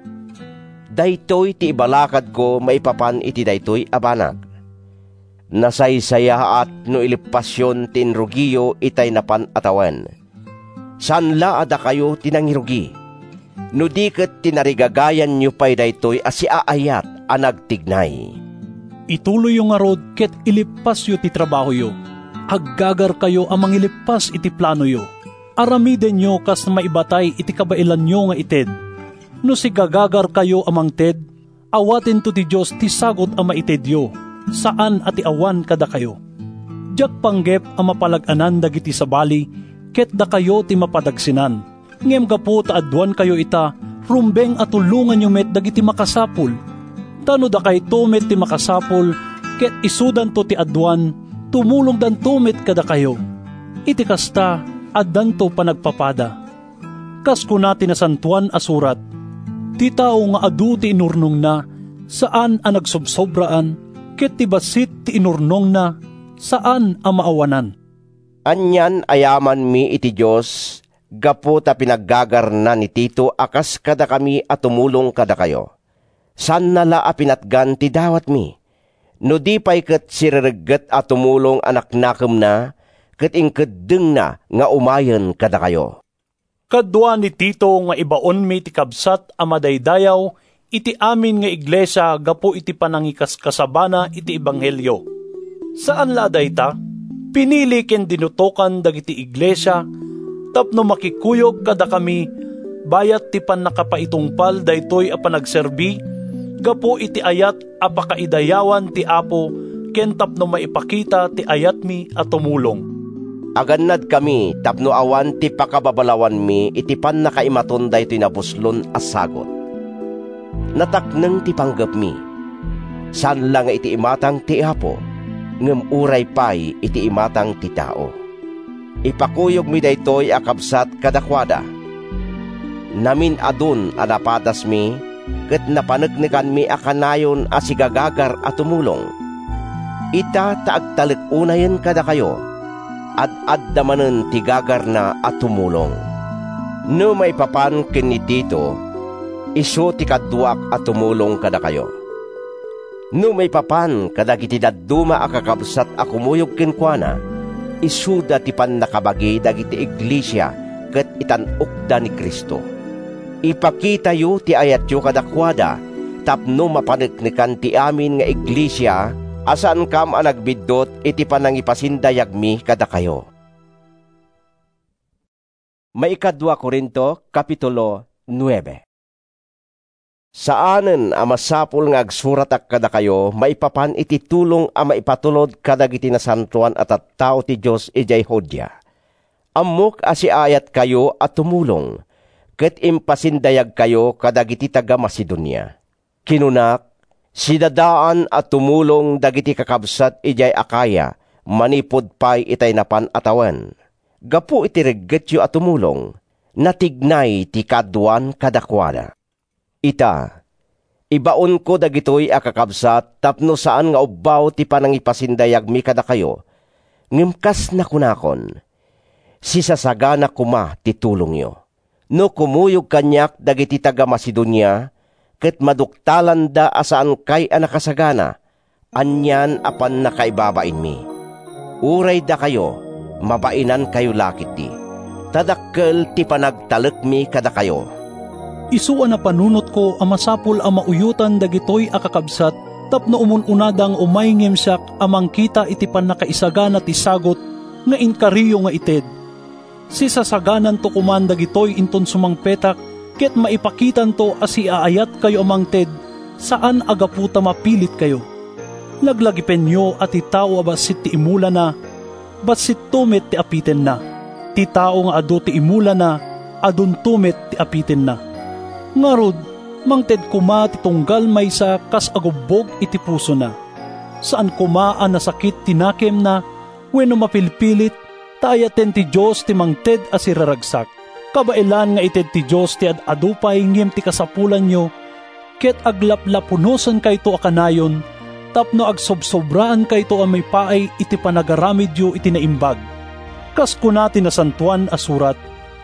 Daytoy ti ibalakad ko maipapan iti daytoy abanag. Nasaysaya at no ilipasyon tinrugiyo itay napan atawan. Sanla ada kayo tinangirugi. No di ket tinarigagayan nyo pay daytoy asi aayat anagtignay. Ituloy yung arod ket ilipas yo ti trabaho yo. Aggagar kayo amang ilipas iti plano yo. Aramiden nyo kas maibatay iti kabailan nyo nga ited. No si gagagar kayo amang ted, awatin to ti Diyos ti sagot ama itedyo, saan ati awan kada kayo. Diyak panggep ang mapalaganan dagiti sabali, ket da kayo ti mapadagsinan. Ngem gapo taadwan kayo ita, rumbeng at tulungan nyo met dagiti makasapul. Tano da kay tumet ti makasapul, ket isudan to ti adwan, tumulong dan tumet kada kayo. Iti kasta, addan to panagpapada. Kas kuna tinasantuan asurat, ti tao nga adu ti inurnong na, saan ang nagsubsobraan, ket ti basit ti inurnong na, saan ang maawanan. Anyan ayaman mi iti Diyos, gapo ta pinaggagar na ni Tito akas kada kami at tumulong kada kayo. San nala a pinatgan ti dawat mi, no di pa'y ket siriregget at tumulong anak nakem na, ket ingkeddeng na nga umayen kada kayo. Kadwa ni Tito nga ibaon mi ti kabsat a madaydayaw, iti amin nga iglesia gapo iti panangikas kasabana iti ebanghelyo. Saan la dayta? Pinili ken dinutokan dagiti iglesia, tapno makikuyog kada kami, bayat ti pan nakapaitungpal daytoy a panagserbi, gapo iti ayat a pakaidayawan ti Apo, ken tapno maipakita ti ayat mi at tumulong. Agannad kami, tapno awan ti pakababalawan mi, iti pan nakaimaton da ito'y nabuslon as sagot. Natakneng ti panggap mi, san lang iti imatang ti Apo, ngem uray pay iti imatang ti tao. Ipakuyog mi da ito'y akabsat kadakwada. Namin adun anapadas mi, ket napanagnikan mi akanayon asigagagar at tumulong. Ita taagtalik unayen kada kayo, ad-ad damanen ti gagar na at tumulong. No may papan ken ni Tito, iso ti kadduak at tumulong kada kayo. No may papan kadagiti dadduma a kakabsat a kumuyog ken kuana, isuda ti pan nakabagi dagiti iglesia ket itanukda ni Kristo. Ipakita yu ti ayatyo kadakwada, tapno mapaneknekan ti amin nga iglesia, asaan kam ang nagbidot iti panangipasindayag mi kada kayo. Maikadwa Korinto, Kapitulo nine. Saanen ang masapul nga agsuratak kada kayo, maipapan iti tulong ang maipatulod kadagiti nasantuan at at tao ti Diyos ijay hodya. Ammok asi ayat kayo at tumulong, ket impasindayag kayo kadagiti taga Macedonia. Kinunak, sidadaan at tumulong dagiti kakabsat ijay Akaya, manipod pay itay napan atawan. Gapu iti reggetyo at tumulong, natignay ti kaduan kadakwada. Ita, ibaon ko dagitoy akakabsat tapno saan nga ubbaw ti panangipasindayag mi kada kayo, ngimkas na kunakon, si sasagana kuma ti tulong yo. No kumuyog kanyak dagiti taga Macedonia, ket maduktalan da asaan kay anakasagana, anyan apan nakaibabain mi. Uray da kayo, mabainan kayo lakit di, tadakkel ti panagtalek mi kada kayo. Isuan na panunot ko ang masapul ang mauyutan dagitoy akakabsat tapno umununadang umayngem siyak amang kita iti pan nakaisagana ti sagot nga inkariyo nga ited. Si sasaganan to kuman dagitoy inton sumangpetak ket maipakitan to asi aayat kayo amang ted saan agaputa mapilit kayo. Laglagipen nyo at ti tao basit ti imula na basit tumit ti apiten na. Ti tao nga adu ti imula na adun tumit ti apiten na. Ngarod, mangted kuma ti tunggal maysa kas agubog iti puso na. Saan kuma ang nasakit tinakem na, wenno mapilpilit, taayaten ti Diyos ti mangted asiraragsak. Kabailan nga ited ti Diyos ti ad-adupay ngem ti kasapulan nyo, ket aglaplapunosan kayto akanayon, tapno agsobsobraan kayto ang may paay iti panagaramidyo iti naimbag. Kas kuna ti nasantuan asurat,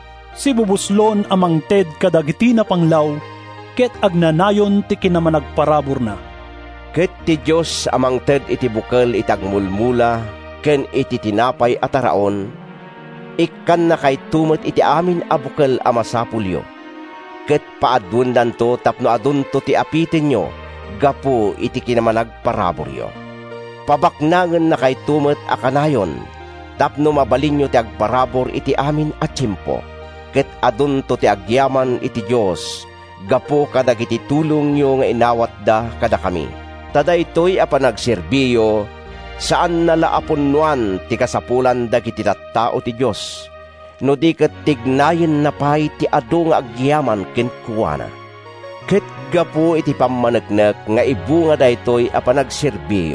si bubuslon amang ted kadagiti na panglaw, ket agnanayon ti kinamanagparabor na. Ket ti Diyos amang ted iti bukel itagmulmula, ken iti tinapay ataraon, ikkan na kay tumet iti amin a bukel a masapulyo. Ket paadundan to tapno adunto ti apitin nyo, gapu iti kinamanagparaboryo. Pabaknangen na kay tumet a kanayon, tapno mabalin nyo ti agparabor iti amin at tiyempo. Ket adunto ti agyaman iti Diyos, gapo kadagiti tulong nyo nga inawat da kada kami. Tada ito'y apanagserbiyo, saan nalaapunuan ti kasapulan dagiti tattao ti Diyos, no di ket tignayen na pay ti adu nga agyaman ken kuwana. Ket gapo iti pammanegnek nga ibunga da ito'y apanagserbiyo.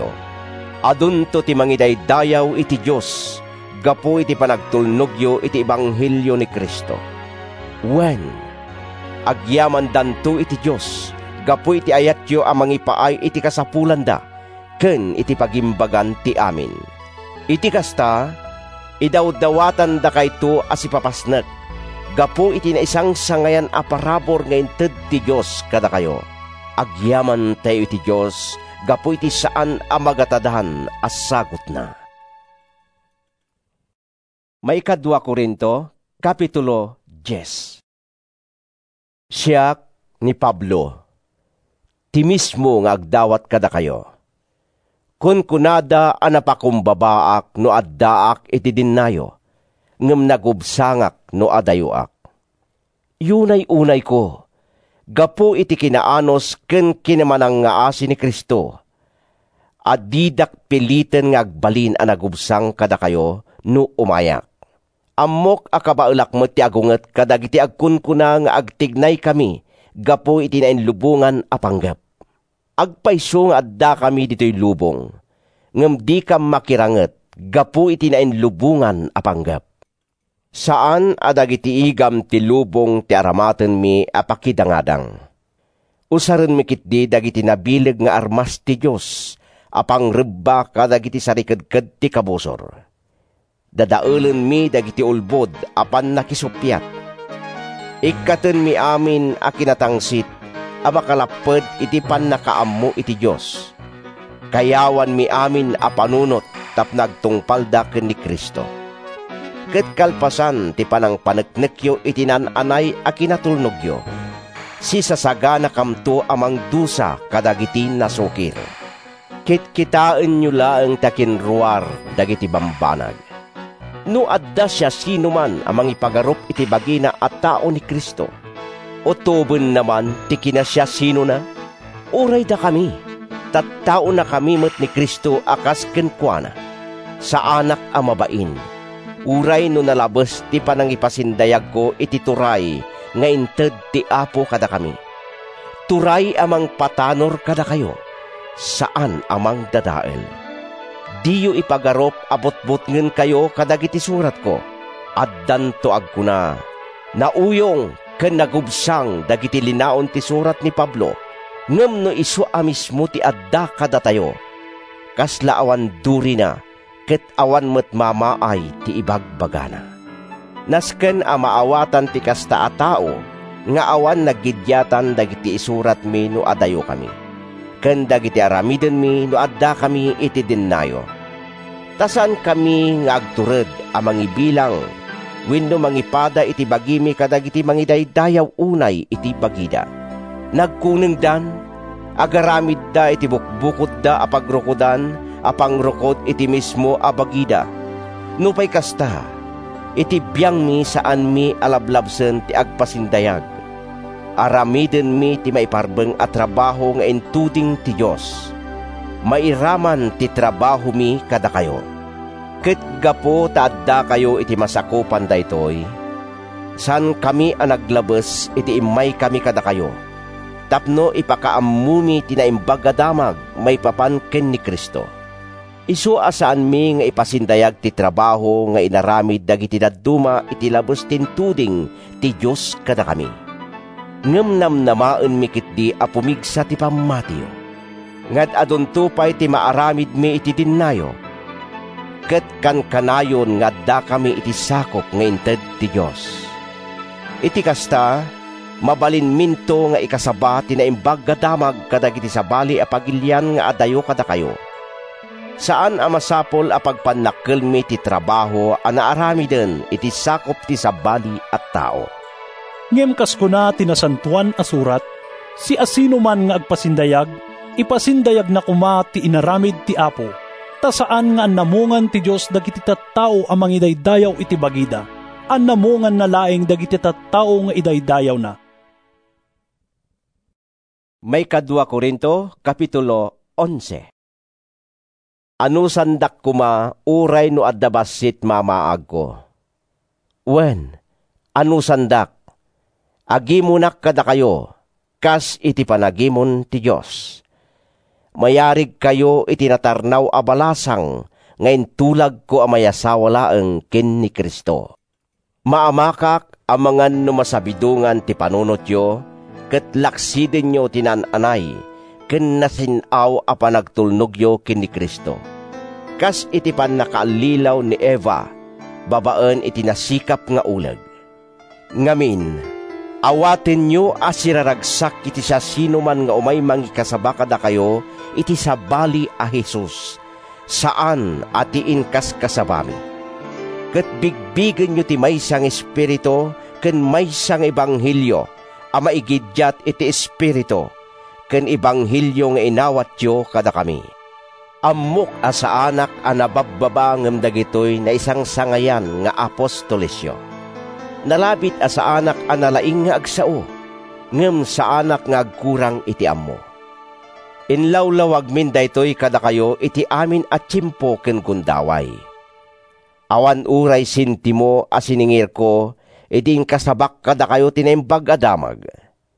Adunto ti mangidaydayaw iti Diyos, gapo iti panagtulnogyo iti Ebanghelyo ni Kristo. Wen, agyaman danto iti Diyos, gapo iti ayatyo amang ipaay iti kasapulan da, ken iti pagimbagan ti amin. Iti kasta, idawdawatan da kayto asipapasnek, gapo iti naisang sangayan aparabor nga inted ti Diyos kada kayo. Agyaman tayo iti Diyos, gapo iti saan amagatadahan asagot na. May kadwa Korinto, Kapitulo ten. Siyak ni Pablo, ti mismo nga agdawat kada kayo. Kun kunada anapakumbabaak no addaak iti dinnayo, ngem nagubsangak no adayuak. Yunay unay ko, gapu iti kinaanos ken kinamanangaasi ni Kristo, adidak piliten nga agbalin a nagubsang kada kayo no umayak. Ammok akabaulak mo ti agunget kadagiti agkunkuna nga agtignay kami, gapo iti nainlubungan apanggap. Agpaiso nga adda kami dito'y lubong, ngem di kam makiranget, gapo iti nainlubungan apanggap. Saan adagiti igam ti lubong ti aramaten mi apakidangadang. Usaren mi kitdi dagiti nabileg nga armas ti Diyos, apang rebba kadagiti sarikadkad ti kabusor. Dadaulen mi dagiti ulbod apan nakisupyat. Ikaten mi amin a kinatangsit a makalaped iti pannakaammo iti Diyos. Kayawan mi amin a panunot tapnag tungpalda ken ni Kristo. Ket kalpasan ti panang paneknekyo iti nananay a kinatulnogyo. Si sasagana kamto amang dusa kadagiti nasukir. Ket kitaan nyo laeng takinruar dagiti bambanag. No adda siya sino man amang ipagarup iti bagina at tao ni Kristo. Otoben naman ti kinasya sino na? Uray da kami, tattao na kami met ni Kristo akas kenkwana. Sa anak a mabain, uray no nalabes ti panangipasindayag ko iti turay nga inted ti Apo kada kami. Turay amang patanor kada kayo, saan amang dadael. Diyo ipagarop abot-botngen kayo kadagiti surat ko. Addan to agkuna, nauyong ken nagubsang dagiti linaon ti surat ni Pablo, ngem no isu a mismo ti adda kada tayo. Kasla awan duri na, ket awan met mamaay ti ibagbagana. Nasken a maawatan ti kasta a tao, nga awan naggidyatan dagiti isurat mi no adayo kami. Ken dagiti aramiden mi no adda kami iti dennayo. Tasan kami nga agtured a mangibilang, wenno mangipada iti bagimi kadagiti mangidaydayaw unay iti bagida. Nagkuneng dan, agaramid da iti bukbukod da apagrukodan, apangrukod iti mismo a bagida. Nupay kasta, iti biyang mi saan mi alablabsen ti agpasindayag. Aramiden mi ti maiparbeng a trabaho nga intuding ti Diyos. Mairaman ti trabaho mi kada kayo. Ket gapo taadda kayo iti masakupan daytoy. San kami ang naglabes iti imay kami kada kayo. Tapno ipakaammumi ti naimbagadamag may papan ken ni Kristo. Isu asaan mi nga ipasindayag ti trabaho nga inaramid dagiti dadduma iti labes tintuding ti Dios kada kami. Ngem namnamaen mi kitdi a pumigsa ti pammatiyo. Ngad adunto pay ti maaramid mi iti dinnayo. Ket kan kanayon nga da kami iti sakop nga inted ti Dios. Iti kasta, mabalin minto nga ikasaba ti naimbagadamag kadagiti sabali a pagilyan nga adayo kada kayo. Saan a masapol a pagpanakkel mi ti trabaho a naaramiden iti sakop ti sabali at tao. Ngem kas kuna tinasantuan a surat, si asino man nga agpasindayag, ipasindayag na kuma ti inaramid ti Apo, ta saan nga annamungan ti Diyos dagiti tattao amang idaydayaw iti bagida, annamungan na laeng dagiti tattao nga idaydayaw na. May kadwa Korinto, Kapitulo eleven. Ano sandak kuma, uray no addabasit mamaag ko. Wen, ano sandak, agimunak kada kayo, kas iti panagimon ti Diyos. Mayarig kayo iti natarnaw abalasang, ngayon tulag ko amayasawalaeng ken ni Kristo. Maamakak amangan no masabidungan ti panunot yo, ket laksiden nyo tinananay, ken nasinaw a panagtulnog yo ken ni Kristo. Kas iti pan nakaalilaw ni Eva, babaen iti nasikap nga uleg. Ngamin, awaten nyo asiraragsak iti sa sino man nga umay mangikasabakada kayo, iti sabali a Jesus, saan atiin kas kasabami. Ket bigbigen nyo ti maysang espiritu, ken maysang ebanghelyo, a maigidyat iti espiritu, ken ebanghelyo nga inawat yo kada kami. Ammok a sa anak a nababbaba ngem dagitoy na isang sangayan nga apostolesyo. Nalabit a sa anak a nalaing nga agsao, ngem sa anak nga agkurang iti ammo. Inlawlawag min daytoy kada kayo iti amin at tiyempo ken gundaway. Awan uray sintimo asiningir ko, iti kasabak kada kayo tinaimbag adamag.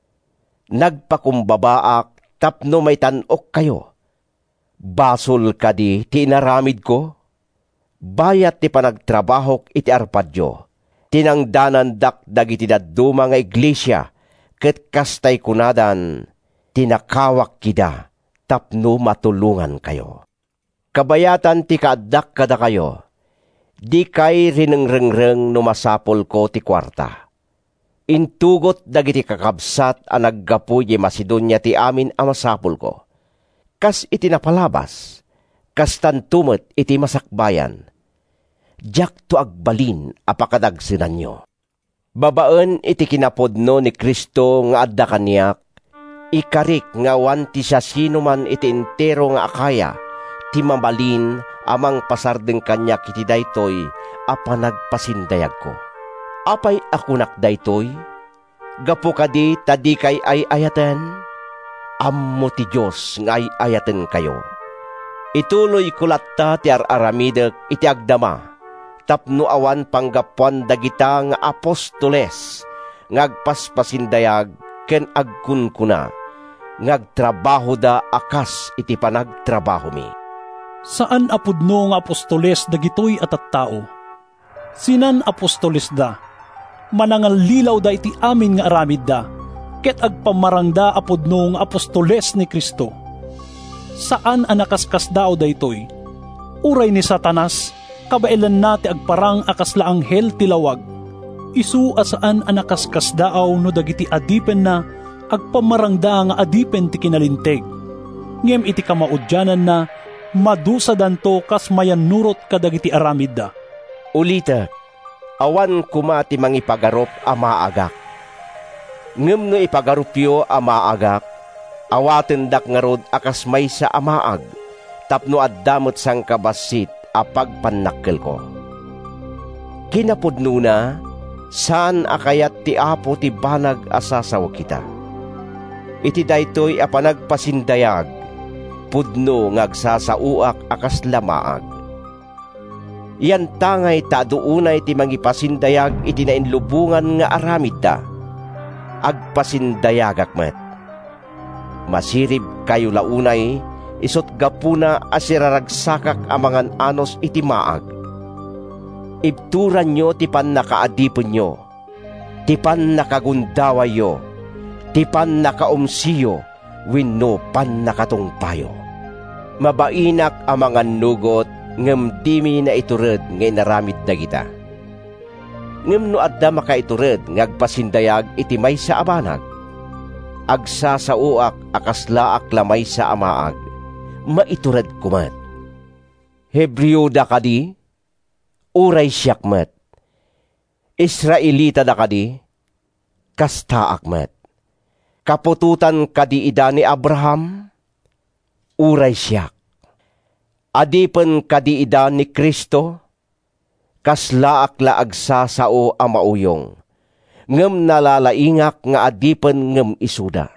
Nagpakumbabaak tapno may tanok kayo. Basol kadi ti inaramid ko. Bayat ti panagtrabahok iti arpadyo. Tinangdanan dak dagiti dadduma nga iglesia, ket kastay kunadan, tinakawak kida. Tapno matulungan kayo. Kabayatan ti kaaddak kada kayo, di kay rinengreng no masapol ko ti kwarta. Intugot dagiti kakabsat a naggapuy Macedonia ti amin a masapol ko. Kas iti napalabas, kas tantumet iti masakbayan. Diyak to agbalin apakadagsinan nyo. Babaen iti kinapodno ni Kristo nga adda kaniyak, ikarik nga wan ti siya sino man iti entero nga akaya, ti mabalin amang pasardeng kanya kiti daytoy, apa nagpasindayag ko. Apay akunak daytoy, Gapo kadi tadi kay ay ayaten, ammo ti Diyos nga ay ayaten kayo. Ituloy kulatta ti ar-aramidek iti agdama, tapno awan panggapuan dagita nga apostoles, ngagpaspasindayag ken agkunkuna, ngagtrabaho da akas iti panagtrabaho mi. Saan apudno nga apostoles dagitoy at at tao? Sinan apostoles da? Manangal lilaw da iti amin nga aramid da, ket agpamarangda apudno nga apostoles ni Kristo. Saan anakaskas dao daytoy? Uray ni Satanas, kabailan na ti agparang akasla anghel tilawag. Isu asaan anakaskas daaw no dagiti adipen na agpamarangda nga adipen ti kinalinteg. Ngem iti kamaudyanan na madusa danto kas mayan nurot kadagiti aramid da. Ulita, awan kuma ti mangipagarop a maagak. Ngem no ipagarupyo a maagak, awaten dak ngarod akas maysa a maag, tapno addamot sang kabasit a pagpannakkel ko. Kinapudno na, saan akayat ti Apo ti banag asasawa kita? Iti daytoy a panagpasindayag, pudno ngagsasauak akas lamaag. Iyan tangay taduunay ti mangipasindayag iti nainlubungan nga aramid da, agpasindayagak met. Masirib kayo launay, isot gapuna asiraragsakak amangan anos iti maag. Ibturan nyo ti pan nakaadipon nyo, ti pan nakagundaway yo, ti pan nakaumsiyo, wenno pan nakatungpayo. Mabainak amangan nugot, ngem dimi na itured ngay naramid na kita. Ngem no adda makaitured ngagpasindayag iti maysa abanag, agsasauak akaslaak lamay sa amaag, maitured kumat. Hebreo da kadi, uray siyak met. Israelita da kadi, kastaak met. Kapututan kadi ida ni Abraham, uray siyak. Adipen kadi ida ni Kristo, kaslaak la agsasao a mauyong, ngem nalalaingak nga adipen ngem isuda.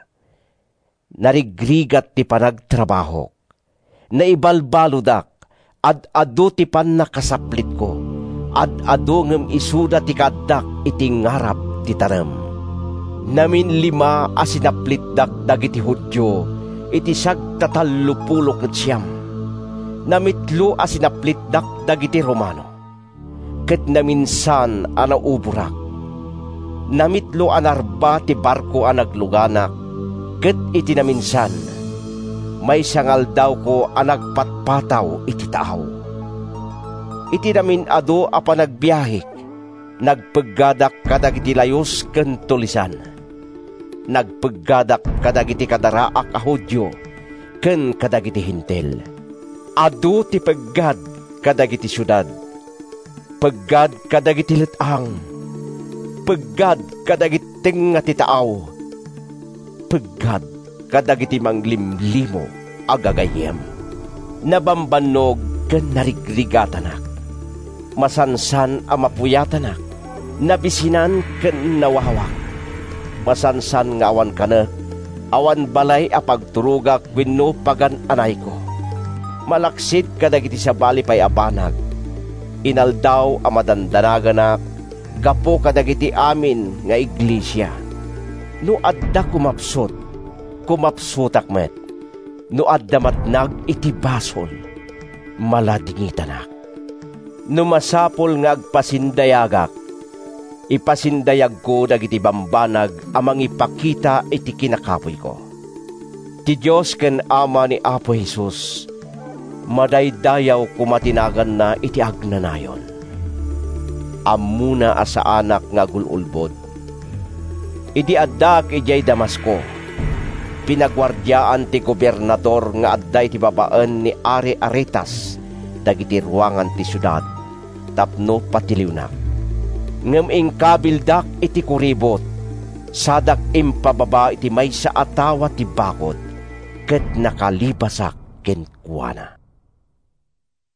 Narigrigat ti panagtrabaho, naibalbaludak, ad-ado ti pan nakasaplit ko, ad-ado ngem isuda ti kaddak iti ngarap ti tanem. Namin lima asinaplit dak dagiti Hudyo, iti sagtatallupulok ket siyam. Namitlo asinaplit dak dagiti Romano, ket naminsan anauburak. Namitlo anarba ti barko a nagluganak, ket iti naminsan may sangal daw ko a nagpatpataw iti taaw. Iti namin ado a panagbiahik, nagpaggadak kadagiti layos ken tulisan. Nagpaggadak kadagiti kadaraak a Hudyo ken kadagiti Hintil. Adu ti paggad kadagiti syudad, paggad kadagiti letang, paggad kadagiti nga ti taaw, paggad kadagiti manglimlimo agagayem. Nabambanog ken narigrigatanak, masansan a mapuyatanak, nabisinan ken nawawak. Masansan nga awan kana, awan balay a pagturugak wenno pagan anay ko. Malaksid kadagiti sa bali pay abanag, inaldaw a madandanaganak, gapo kadagiti amin nga iglesia. No adda kumapsot, kumapsotak met, no adda matnag iti bason, maladingitanak. No masapol nga agpasindayagak, ipasindayag ko dagiti bambanag amang ipakita iti kinakapoy ko. Ti Diyos ken Ama ni Apo Jesus, madaydayaw kumatinagan na iti agnanayon. Amuna asa anak nga gululbod. Idi addak ijay Damasco, pinagwardyaan ti gobernador nga adday ti babaan ni Ari Aretas dagiti ruangan ti syudad, tapno patiliwnak. Ngem ingkabildak iti kuribot, sadak impababa iti maysa atawa ti bakod, ket nakalibasak ken kuana.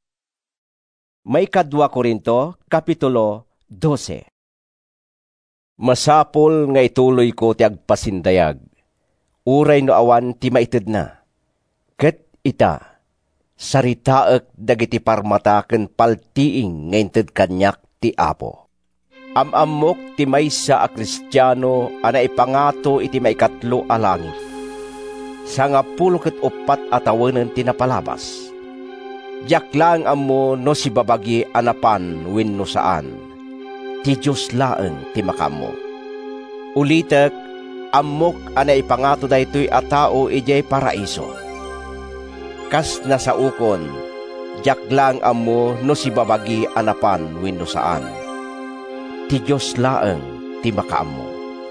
May kadwa Korinto, Kapitulo twelve. Masapol nga ituloy ko ti agpasindayag, uray no awan ti maited na. Ket ita, saritaek dagiti parmata ken paltiing nga inted kanyak ti Apo. Am-ammok ti maysa a Kristiyano ana ipangato iti maikatlo a langit. Sangapulo ket upat a tawenen ti napalabas. Diak lang ammo no si babagi anapan wenno saan. Ti Diyos laeng ti makammo. Ulitek, ammok ana ipangato daytoy a tao ijay paraiso. Kas nasaukon, diak lang ammo no si babagi anapan wenno saan. Ti Diyos laeng ti makaammo.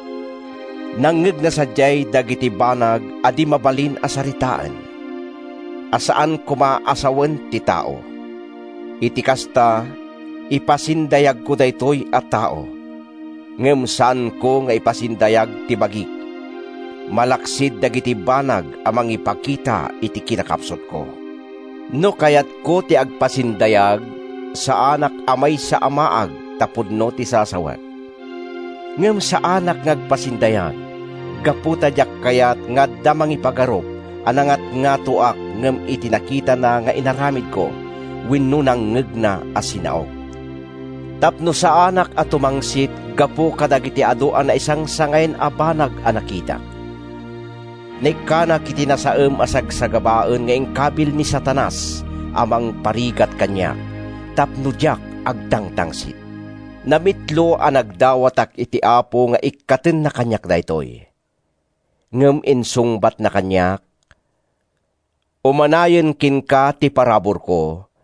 Nangeg na sadyay dagiti banag adi mabalin a saritaan. Asaan kumaasawen ti tao. Iti kasta, ipasindayag ko daytoy a tao. Ngem saan ko nga ipasindayag ti bagik. Malaksid dagiti banag amang ipakita iti kinakapsot ko. No kayat ko ti agpasindayag sa anak amay sa amaag tapudno ti sasawat. Ngem sa anak ngagpasindayag, gaputa diak kayat nga damang ipagarop, anangat nga tuak ngem iti nakita na nga inaramid ko, wenno nang ngegna a sinaog. Tapno sa anak at tumangsit, gapu kadagiti aduan na isang sangayin a banag a nakita. Naikana kiti nasaem asagsagabaen nga ingkabil ni Satanas, amang parigat kanya, tapno diak agtangtangsit. Namitlo a nagdawatak iti Apo nga ikkaten na kanyak daytoy. Ngem insungbat na kanyak, umanayen kinka ti parabor ko,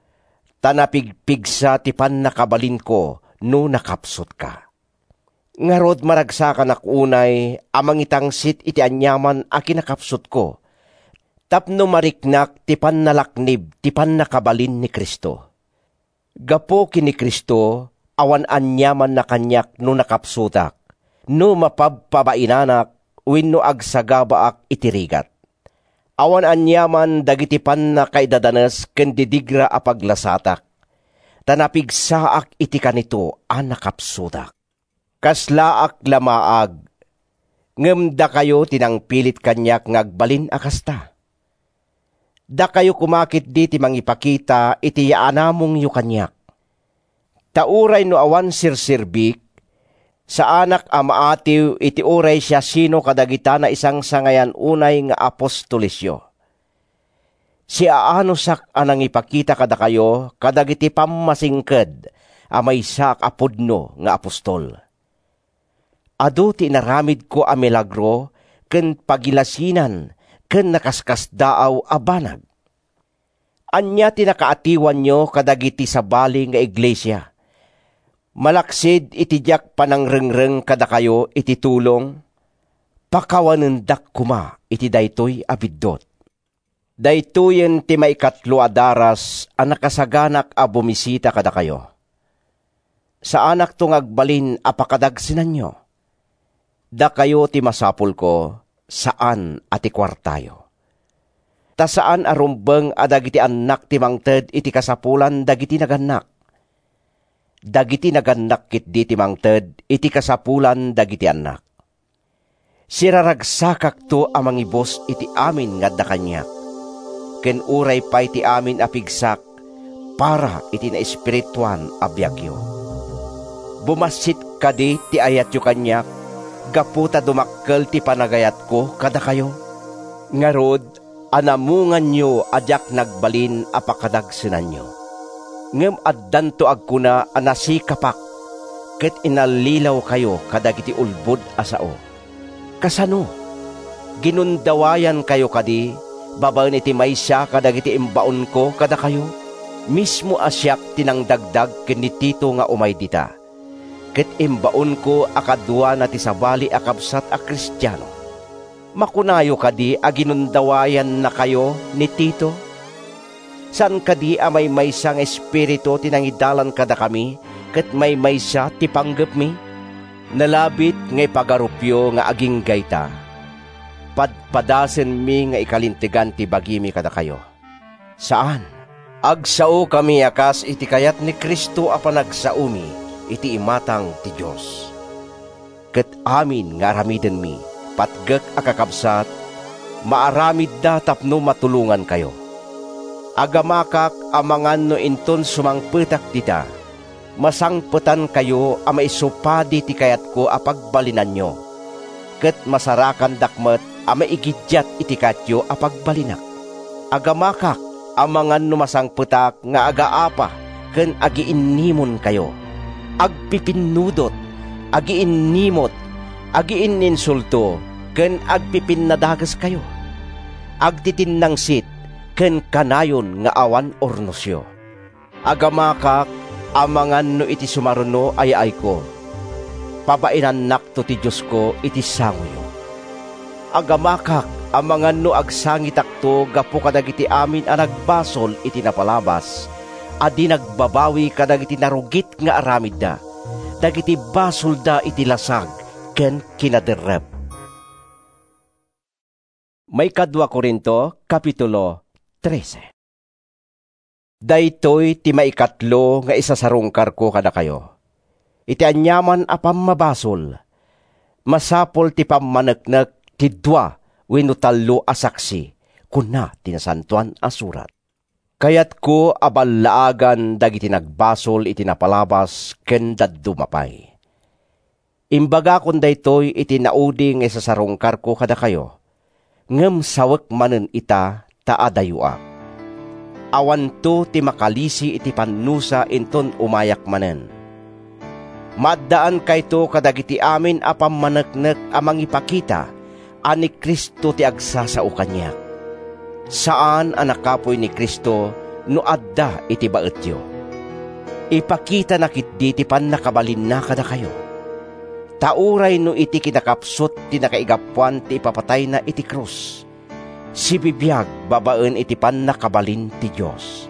tanapigpigsa ti pannakabalin ko no nakapsot ka. Ngarod maragsakan akunay amang itangsit iti anyaman a kinakapsot ko, tapno mariknak ti pannalaknib ti pannakabalin ni Kristo. Gapo kini Kristo, awan anyaman na kanyak no nakapsutak, no mapabpabainanak, wenno agsagabaak itirigat. Awan anyaman dagiti pan na kaidadanes ken didigra a paglasatak, tanapigsaak iti kanito a nakapsutak. Kaslaak lamaag, ngem da kayo tinangpilit kanyak ngagbalin akasta. Da kayo kumakit di ti mangipakita iti yaanamong yu kanyak. Tauray no awan sirsirbik, sa anak amaatiw iti uray siya sino kadagita na isang sangayan unay nga apostolisyo. Si aanosak anang ipakita kada kayo kadagiti pammasingked amay sak apudno nga apostol. Adu ti naramid ko a milagro ken pagilasinan ken nakaskas daaw a banag. Anya ti nakaatiwan nyo kadagiti sabali nga iglesia. Malaksid iti diak panangrengreng kada kayo iti tulong, pakawanendak kuma iti daytoy abiddot. Daytoyen ti maikatlo a daras a nakasaganak a bumisita kada kayo. Sa anak tong agbalin a pakadagsinan nyo. Da kayo ti masapul ko, saan ati kwartayo. Ta saan arumbeng a dagiti anak ti mangted iti kasapulan dagiti naganak. Dagiti naganak kit di ti mangted, iti kasapulan dagiti anak. Siraragsakak to amang ibos iti amin nga da kanyak. Ken uray pa iti amin apigsak, para iti na espirituan abiyagyo. Bumasit ka di ti ayat yu kanyak, gaputa dumakkel ti panagayat ko kada kayo. Ngarod, anamungan nyo adyak nagbalin apakadagsinan nyo. Ngem addanto agkuna anasikapak, ket inalilaw kayo kadagiti ulbod asao. Kasano? Ginundawayan kayo kadi, babaen iti maysa kadagiti imbaon ko kada kayo. Mismo asyak tinangdagdag ken ni Tito nga umay dita. Ket imbaon ko akadwa na ti sabali akabsat a Kristiyano. Makunayo kadi a ginundawayan na kayo ni Tito? San kadi a may maysang espiritu tinangidalan kada kami, ket may maysa ti panggep mi? Nalabit ngay pagarupyo nga aging gayta. Padpadasen mi nga ikalintigan ti bagimi kada kayo. Saan? Agsao kami akas iti kayat ni Kristo a panagsaumi, iti imatang ti Diyos. ket amin nga aramiden mi, patgek akakabsat, maaramid da tapno matulungan kayo. Agamakak amangan no inton sumangpetak dita, masangpetan kayo a maisupadi ti kayat ko apagbalinan nyo, ket masarakan dakmet a maigidyat iti katyo apagbalinak. Agamakak amangan no masangpetak nga agaapa ken agiinnimon kayo, agpipinudot, agiinnimot, agiininsulto, ken agpipinnadagas kayo, agtitinnangsit, ken kanayon nga awan ornosyo. Agamakak amangan no iti sumaruno ayay ko, pabainan nakto ti Diyos ko iti sangoyo. Agamakak amangan no agsangitakto gapo kadagiti amin a nagbasol iti napalabas, adi nagbabawi kadagiti narugit nga aramid da, dagiti basol da iti lasag ken kinaderrep. May kadwa Korinto, Kapitulo trese. Daytoy ti maikatlo nga isasarungkar ko kada kayo. Iti anyaman a pammabasol, masapol ti pammaneknek ti dua wenno tallo a saksi, kuna tinasantuan a surat. Kayat ko aballaagan dagiti nagbasol iti napalabas ken daddumapay. Imbaga kun daytoy iti naudi nga isasarungkar ko kada kayo, ngem sawek manen ita taadayuak. Awan to ti makalisi iti pannusa inton umayak manen. Maddaan kayto kadagiti amin a pammaneknek a mangipakita ani Kristo ti agsasao kanyak. Saan ang nakapoy ni Kristo no adda iti baetyo? Ipakita nakit di ti pan nakabalin na kada kayo. Tauray no iti kinakapsot ti nakaigapuan ti ipapatay na iti krus. Si bibiyag babaen iti pan nakabalin ti Diyos.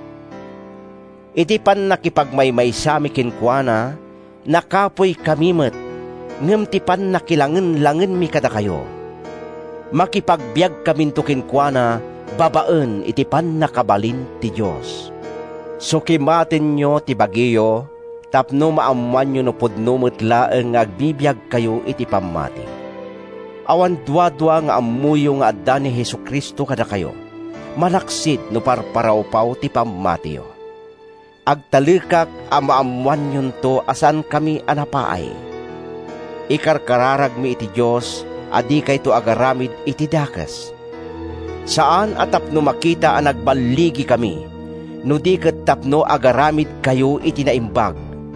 Iti pan nakipagmaymay sami kinkwana, nakapoy kamimet, ngem ti pan nakilangen-langen mi kada kayo. Makipagbiag kaminto kinkwana, babaen iti pan nakabalin ti Diyos. So kimaten nyo ti bagiyo, tapno maamuan nyo no pudno metlaeng agbibiyag kayo iti pamati. Awan dua-dua nga amuyo nga adda ni Jesucristo kada kayo, malaksid no parparaupaw ti pamatiyo. Agtalikak a maamuan nyon to asan kami anapaay. Ikarkararag mi iti Diyos, adi kay to agaramid iti dakas. Saan atap no makita ang nagbaligi kami, no di ket tapno agaramid kayo iti naimbag.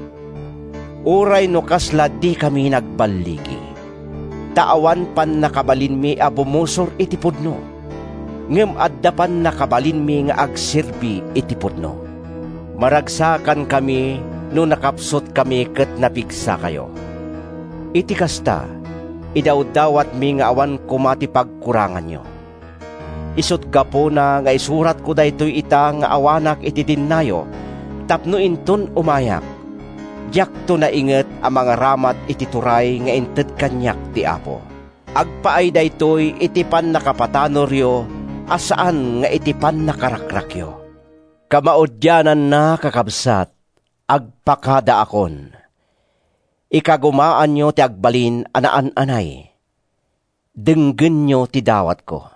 Uray no kasla di kami nagbaligi. Taawan pan nakabalin mi a bumusor iti pudno, ngem adda pan nakabalin mi nga agsirbi iti pudno. Maragsakan kami no nakapsot kami ket napigsa kayo. Iti kasta, idawdawat mi nga awan kumati pagkurangan nyo. Isut gapo na nga isurat ko daytoy ita nga awanak iti dinnayo, tapno inton umayak. Diyak to na inget ang mga ramat iti turay nga inted kanyak ti Apo. Agpaay daytoy iti pan nakapatanoryo, asaan nga iti pan nakarakrakyo. Kamaudyanan na kakabsat, agpakada akon. Ikagumaan nyo ti agbalin anaan-anay. Denggen nyo ti dawat ko.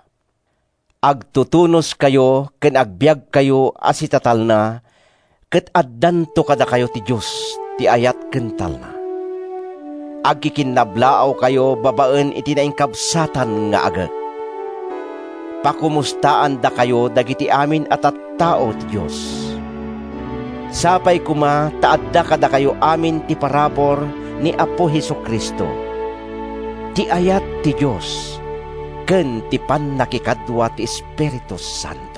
Agtutunos kayo, ken agbyag kayo asitatal na, ket addanto kada kayo ti Diyos, ti ayat kental na. Agkikinnablaaw kayo babaen iti naingkabsatan nga agek. Pakumustaan da kayo dagiti amin at at tao ti Diyos. Sapay kuma taadda kada kayo amin ti parabor ni Apo Jesucristo. Ti ayat ti Diyos, ken ti pan nakikadwa ti Espiritu Santo.